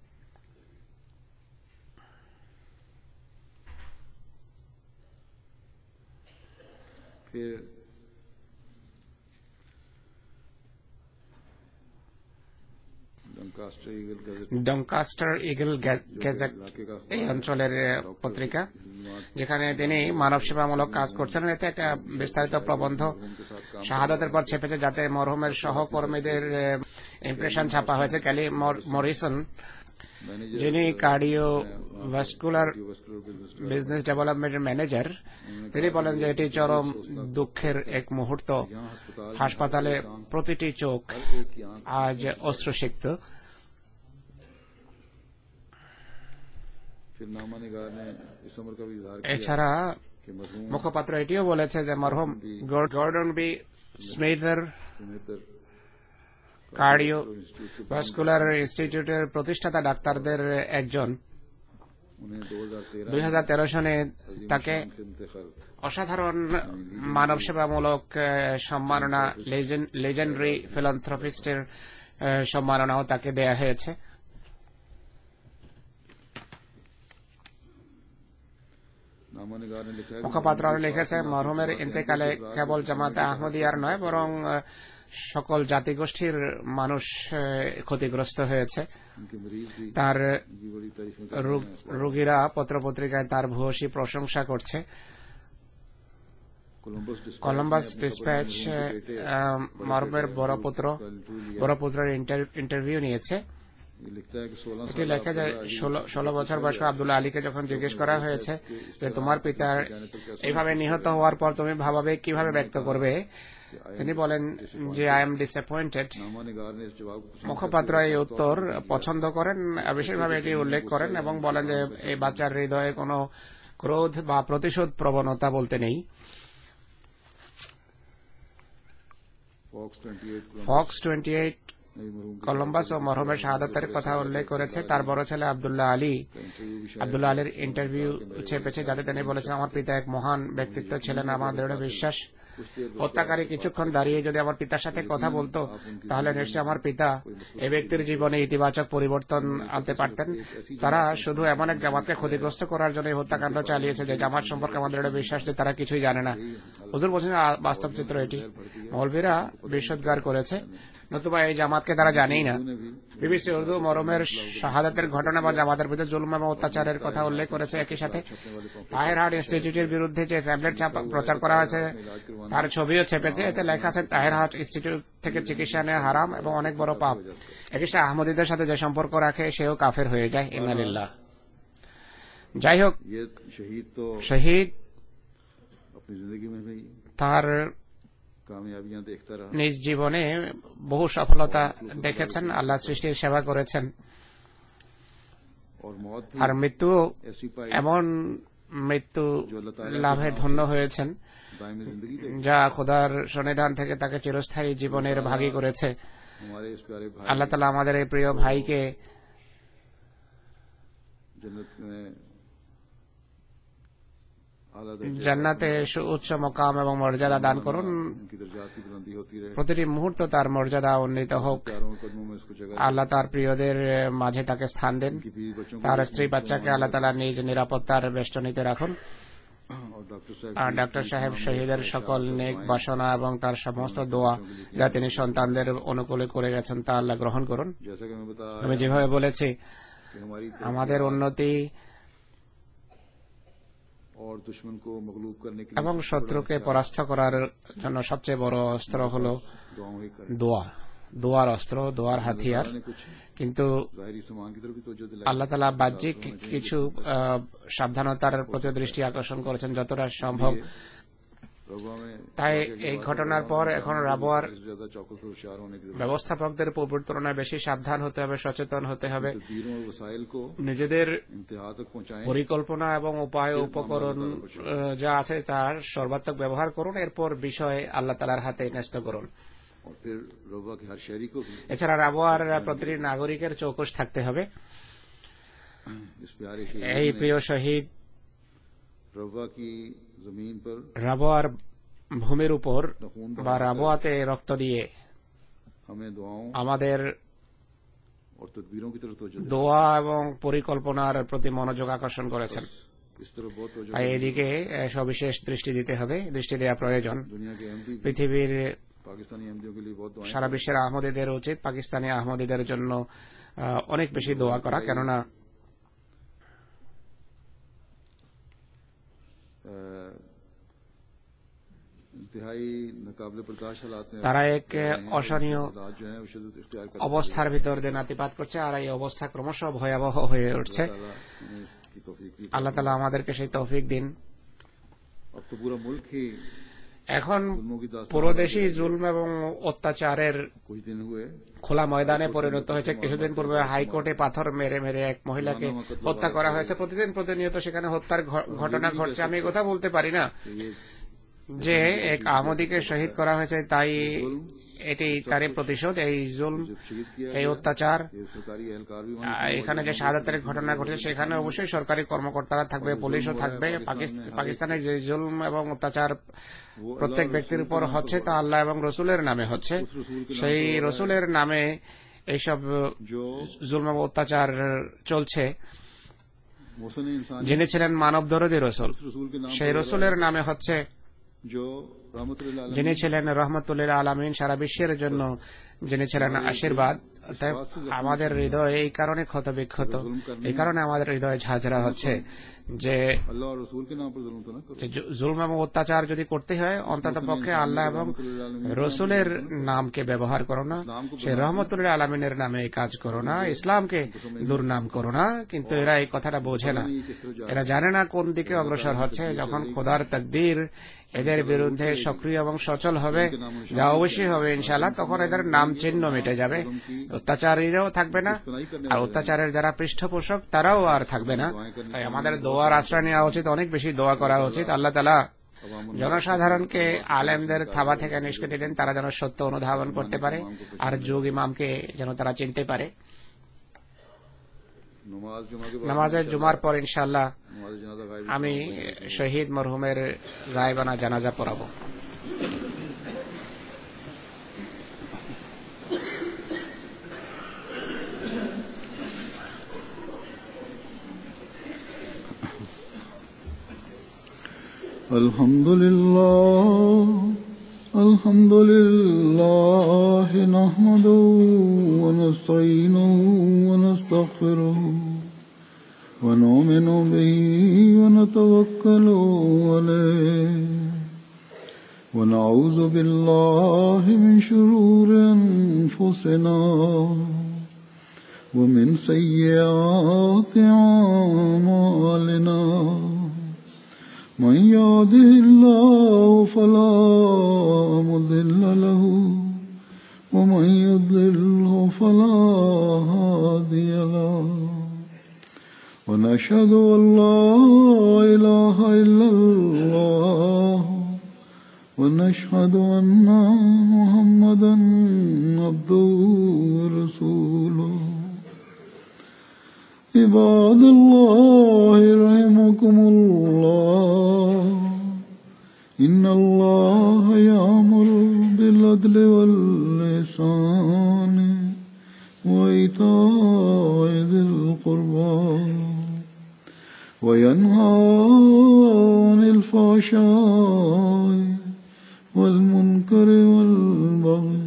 ডনকাস্টার ইগল গেজেট এই অঞ্চলের পত্রিকা, যেখানে তিনি মানব সেবামূলক কাজ করছেন। এতে একটা বিস্তারিত প্রবন্ধ শাহাদাতের পর ছেপেছে, যাতে মরহুমের সহকর্মীদের ইমপ্রেশন ছাপা হয়েছে। ক্যালি মরিসন, যিনি কার্ডিওভাস্কুলার বিজনেস ডেভেলপমেন্টের ম্যানেজার, তিনি বলেন যে এটি চরম দুঃখের এক মুহূর্ত। হাসপাতালে প্রতিটি চোখ আজ অশ্রুসিক্ত। এছাড়া মুখপাত্র এটিও বলেছে যে মরহুম গর্ডন বি স্মিথার কার্ডিওভাস্কুলার ইনস্টিটিউটের প্রতিষ্ঠাতা ডাক্তারদের একজন। দুই হাজার তেরো সনে তাকে অসাধারণ মানব সেবামূলক সম্মাননা, লেজেন্ডারি ফিলান্থ্রপিস্টের সম্মাননাও তাকে দেয়া হয়েছে। नामानिगार ने लिखा है कि মুখপাত্র লিখেছে মরহুমের ইন্তেকালে কেবল জামাতে আহমদিয়ার নয় বরং সকল জাতিগোষ্ঠীর মানুষ ক্ষতিগ্রস্ত হয়েছে। उनके मरीज भी তার उनकी बड़ी तारीफ करते हैं। রোগীরা পত্রপত্রিকায় তার ভূয়সী প্রশংসা করছে। कोलंबस डिस्पैच কলম্বাস ने अपने ডিসপ্যাচ खबर में उनके बेटे মরহুমের বড় পুত্র का इंटरव्यू लिया। বড় পুত্রের ইন্টারভিউ নিয়েছে। ये लिखता है कि सोलह এটি साल লেখা যায় ষোলো বছর বয়স্ক আব্দুল্লাহ আলীকে যখন জিজ্ঞেস করা হয়েছে যে তোমার পিতার এইভাবে নিহত হওয়ার পর তুমি ভাবাবেগ কিভাবে ব্যক্ত করবে, তিনি বলেন যে আই এম ডিসঅ্যাপয়েন্টেড। नामानिगार ने इस जवाब को पसंद মুখপাত্র এই উত্তর পছন্দ করেন, বিশেষভাবে এটি উল্লেখ করেন এবং বলেন যে এই বাচ্চার হৃদয়ে কোনো ক্রোধ বা প্রতিশোধ প্রবণতা বলতে নেই। फॉक्स अट्ठाईस ফক্স টোয়েন্টি এইট नई मरहूम के কলম্বাস ও মরহুমের শাহাদাতের কথা উল্লেখ করেছে। তার বড় ছেলে আব্দুল্লাহ আলী इंटरव्यू भी আব্দুল্লাহ আলীর ইন্টারভিউ ছেপেছে, যাতে তিনি বলেছেন আমার পিতা এক মহান ব্যক্তিত্ব ছিলেন। আমার দৃঢ় বিশ্বাস হত্যাকারী কিছুক্ষণ দাঁড়িয়ে যদি আমার পিতার সাথে কথা বলতো তাহলে নিশ্চয়ই আমার পিতা এই ব্যক্তির জীবনে ইতিবাচক পরিবর্তন আনতে পারতেন। তারা শুধু এমন এক জামাতকে ক্ষতিগ্রস্ত করার জন্য হত্যাকাণ্ড চালিয়েছে যে জামাত সম্পর্কে আমার দৃঢ় বিশ্বাস যে তারা কিছুই জানে না। হুজুর বলছেন বাস্তব চিত্র এটি। মৌলভীরা বিশুদ্ধার করেছে, নতুবা এই জামাতকে তারা জানেই না। বিবিসি উর্দু মরহুমের শাহাদাতের ঘটনা বা জামাতের বিরুদ্ধে জুলুম এবং অত্যাচারের কথা উল্লেখ করেছে। একই সাথে তাহের হাট ইনস্টিটিউটের বিরুদ্ধে যে ট্যাবলেট ছাপা প্রচার করা হয়েছে তার ছবিও ছেপেছে। এতে লেখা আছে তাহের হাট ইনস্টিটিউট থেকে চিকিৎসা নেওয়া হারাম এবং অনেক বড় পাপ। একই সাথে আহমদীদের সাথে যে সম্পর্ক রাখে সেও কাফের হয়ে যায়। ইন্নালিল্লাহ। যাই হোক, ये शहीद तो শহীদ अपनी जिंदगी में भी তার कामयाबियां देखता रहा নিজ জীবনে বহু সফলতা দেখেছেন, আল্লাহ সৃষ্টির সেবা করেছেন, और मौत भी আর মৃত্যু ऐसी पाई এমন মৃত্যু লাভে ধন্য হয়েছেন दायमी जिंदगी दे। যা খোদার সন্নিধান থেকে তাকে চিরস্থায়ী জীবনের ভাগী করেছে। हमारे इस प्यारे भाई আল্লাহ তাআলা আমাদের এই প্রিয় ভাইকে जन्नत में आला दर्जे জান্নাতে সুউচ্চ মকাম এবং মর্যাদা দান করুন। उनकी दर्जात की बुलंदी होती रहे। প্রতিটি মুহূর্ত তার মর্যাদা উন্নীত হোক। प्यारों के कदमों में इसको जगह আল্লাহ তার প্রিয়দের মাঝে তাকে স্থান দেন। की बीवी बच्चों তার স্ত্রী বাচ্চাকে আল্লাহ তাআলা নিজ নিরাপত্তার বেষ্টনীতে রাখুন। और डॉक्टर साहब আর ডাক্তার সাহেব শহীদের সকল নেক বাসনা এবং তার সমস্ত দোয়া যা তিনি সন্তানদের অনুকূলে করে গেছেন তা আল্লাহ গ্রহণ করুন। जैसा कि मैं बता আমি যেভাবে বলেছি कि हमारी আমাদের উন্নতি और दुश्मन को मगलूब करने के এবং लिए শত্রুকে পরাস্ত করার জন্য সবচেয়ে বড় অস্ত্র হলো दुआओं ही का দোয়া। দোয়ার অস্ত্র, দোয়ার হাতিয়ার। ने कुछ কিন্তু जाहिरी सामान की तरफ भी तवज्जो दिलाई। আল্লাহ তাআলা বাহ্যিক কিছু আহ, সাবধানতার প্রতি দৃষ্টি আকর্ষণ করেছেন যতটা সম্ভব। रबा में তাই এই ঘটনার পর এখন রাবোয়ার इससे ज्यादा चौकस और होशियार होने की जरूरत ব্যবস্থাপকদের তুলনায় বেশি সাবধান হতে হবে, সচেতন হতে হবে। है। तदबीरों और वसाइल को নিজেদের इंतहा तक पहुंचाएं পরিকল্পনা এবং উপায় উপকরণ আহ, যা আছে তার সর্বাত্মক ব্যবহার করুন। এরপর বিষয় আল্লাহ তাআলার হাতে ন্যস্ত করুন। और फिर रबा के हर शहरी को भी এছাড়া রাবোয়ার প্রতিটি নাগরিকের চৌকস থাকতে হবে। इस प्यारे এই शहीद ने প্রিয় শহীদ रबा की जमीन पर রাবোয়ার ভূমির উপর खून বা बहाकर রাবোয়াতে রক্ত দিয়ে हमें दुआओं আমাদের और तदबीरों की तरफ तवज्जो दिलाई। দোয়া এবং পরিকল্পনার প্রতি মনোযোগ আকর্ষণ করেছেন। इस तरफ बहुत तवज्जो তাই दिलाई। এদিকে আহ, সবিশেষ দৃষ্টি দিতে হবে, দৃষ্টি দেওয়া প্রয়োজন। दुनिया के अहमदी भी পৃথিবীর पाकिस्तानी अहमदियों के लिए बहुत दुआएं সারা বিশ্বের আহমদীদের উচিত পাকিস্তানি আহমদীদের জন্য আহ, অনেক বেশি দোয়া করা, কেননা अ, इंतहाई नाकाबिले बर्दाश्त हालात में তারা এক रह रहे हैं और অসহনীয় हालात जो हैं वो शिद्दत इख्तियार करते অবস্থার ভিতর দিয়ে নাতিপাত করছে, আর এই অবস্থা ক্রমশ ভয়াবহ হয়ে উঠছে। हैं। अल्लाह हमें इसकी तौफीक दी। আল্লাহ তাআলা আমাদেরকে সেই তৌফিক দিন। अब तो पूरा मुल्क ही এখন जुल्मों की दास्तान পুরো দেশই জুলম এবং অত্যাচারের कुछ दिन हुए খোলা ময়দানে পরিণত হয়েছে। কিছুদিন পূর্বে হাইকোর্টে পাথর মেরে মেরে এক মহিলাকে হত্যা করা হয়েছে। প্রতিদিন প্রতিনিয়ত সেখানে হত্যার ঘ- ঘটনা ঘটছে। আমি কথা বলতে পারি না कि ये যে এক আহমদীকে শহীদ করা হয়েছে তাই এটি তারই প্রতিশোধ। এই জুলম, जब शहीद किया এই गया, অত্যাচার, ये सरकारी एहलकार भी আহ, वहाँ এখানে যে শাহাদাতের ঘটনা ঘটেছে সেখানে অবশ্যই সরকারি কর্মকর্তারা থাকবে, পুলিশও থাকবে। পাকিস্তান- পাকিস্তানে যে জুলম এবং অত্যাচার প্রত্যেক ব্যক্তির উপর হচ্ছে তা আল্লাহ এবং রসুলের নামে হচ্ছে। उस रसूल के नाम সেই से हो रहा है রসুলের নামে এইসব जो জুলম এবং অত্যাচার চলছে। मोहसिन इंसान যিনি ছিলেন মানব দরদী রসুল, रसूल के नाम সেই রসুলের নামে হচ্ছে जो रहमतुल लिल যিনি आलमीन ছিলেন রহমতুল লিল আলামিন, সারা বিশ্বের জন্য যিনি ছিলেন আশীর্বাদ। তাই আমাদের হৃদয় এই কারণে ক্ষত বিক্ষত, এই কারণে আমাদের হৃদয় ঝাঁঝরা হচ্ছে যে अल्लाह और रसूल के नाम पर जुल्म तो न करो। জুলম এবং অত্যাচার যদি করতে হয় অন্তত পক্ষে আল্লাহ এবং রসুলের নামকে ব্যবহার করো না, সেই রহমতুল্লাহ আলমিনের নামে এই কাজ করো না, ইসলামকে দুর্নাম করো না। কিন্তু এরা এই কথাটা বোঝে না, এরা জানে না কোন দিকে অগ্রসর হচ্ছে। যখন খোদার তাকদীর এদের বিরুদ্ধে সক্রিয় এবং সচল হবে, যা অবশ্যই হবে ইনশাআল্লাহ, তখন এদের নাম চিহ্ন মিটে যাবে, অত্যাচারীরাও থাকবে না, আর অত্যাচারের যারা পৃষ্ঠপোষক তারাও আর থাকবে না। তাই আমাদের দোয়ার আশ্রয় নেওয়া উচিত, অনেক বেশি দোয়া করা উচিত। আল্লাহ তাআলা জনসাধারণকে আলেমদের থাবা থেকে নিষ্কৃতি দেন, তারা যেন সত্য অনুধাবন করতে পারে, আর যুগ ইমামকে যেন তারা চিনতে পারে। নামাজের জুমার পর ইনশাআল্লাহ আমি শহীদ মরহুমের গায়বানা জানাজা পড়াবো। अल्हम्दुलिल्लाह अल्हम्दुलिल्लाह नहमदुहु व नस्तईनुहु व नस्तगफिरुहु व नु'मिनु बिही व नतवक्कलु अलैहि व नऊज़ु बिल्लाहि मिन शुरूरि अनफुसिना व मिन सय्यिआति अअमालिना। من يهده الله فلا مضل له ومن يضلله فلا هادي له ونشهد أن لا إله إلا الله ونشهد أن محمدا عبده ورسوله. عباد الله رحمكم الله إن الله يأمر بالعدل والإحسان وإيتاء ذي القربى وينهى عن الفحشاء والمنكر والبغي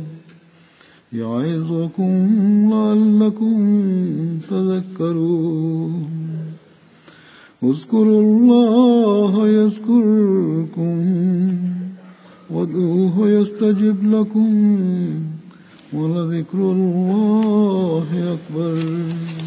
يعظكم لعلكم تذكرون. اذكروا الله يذكركم وادعوه يستجب لكم ولذكر الله أكبر.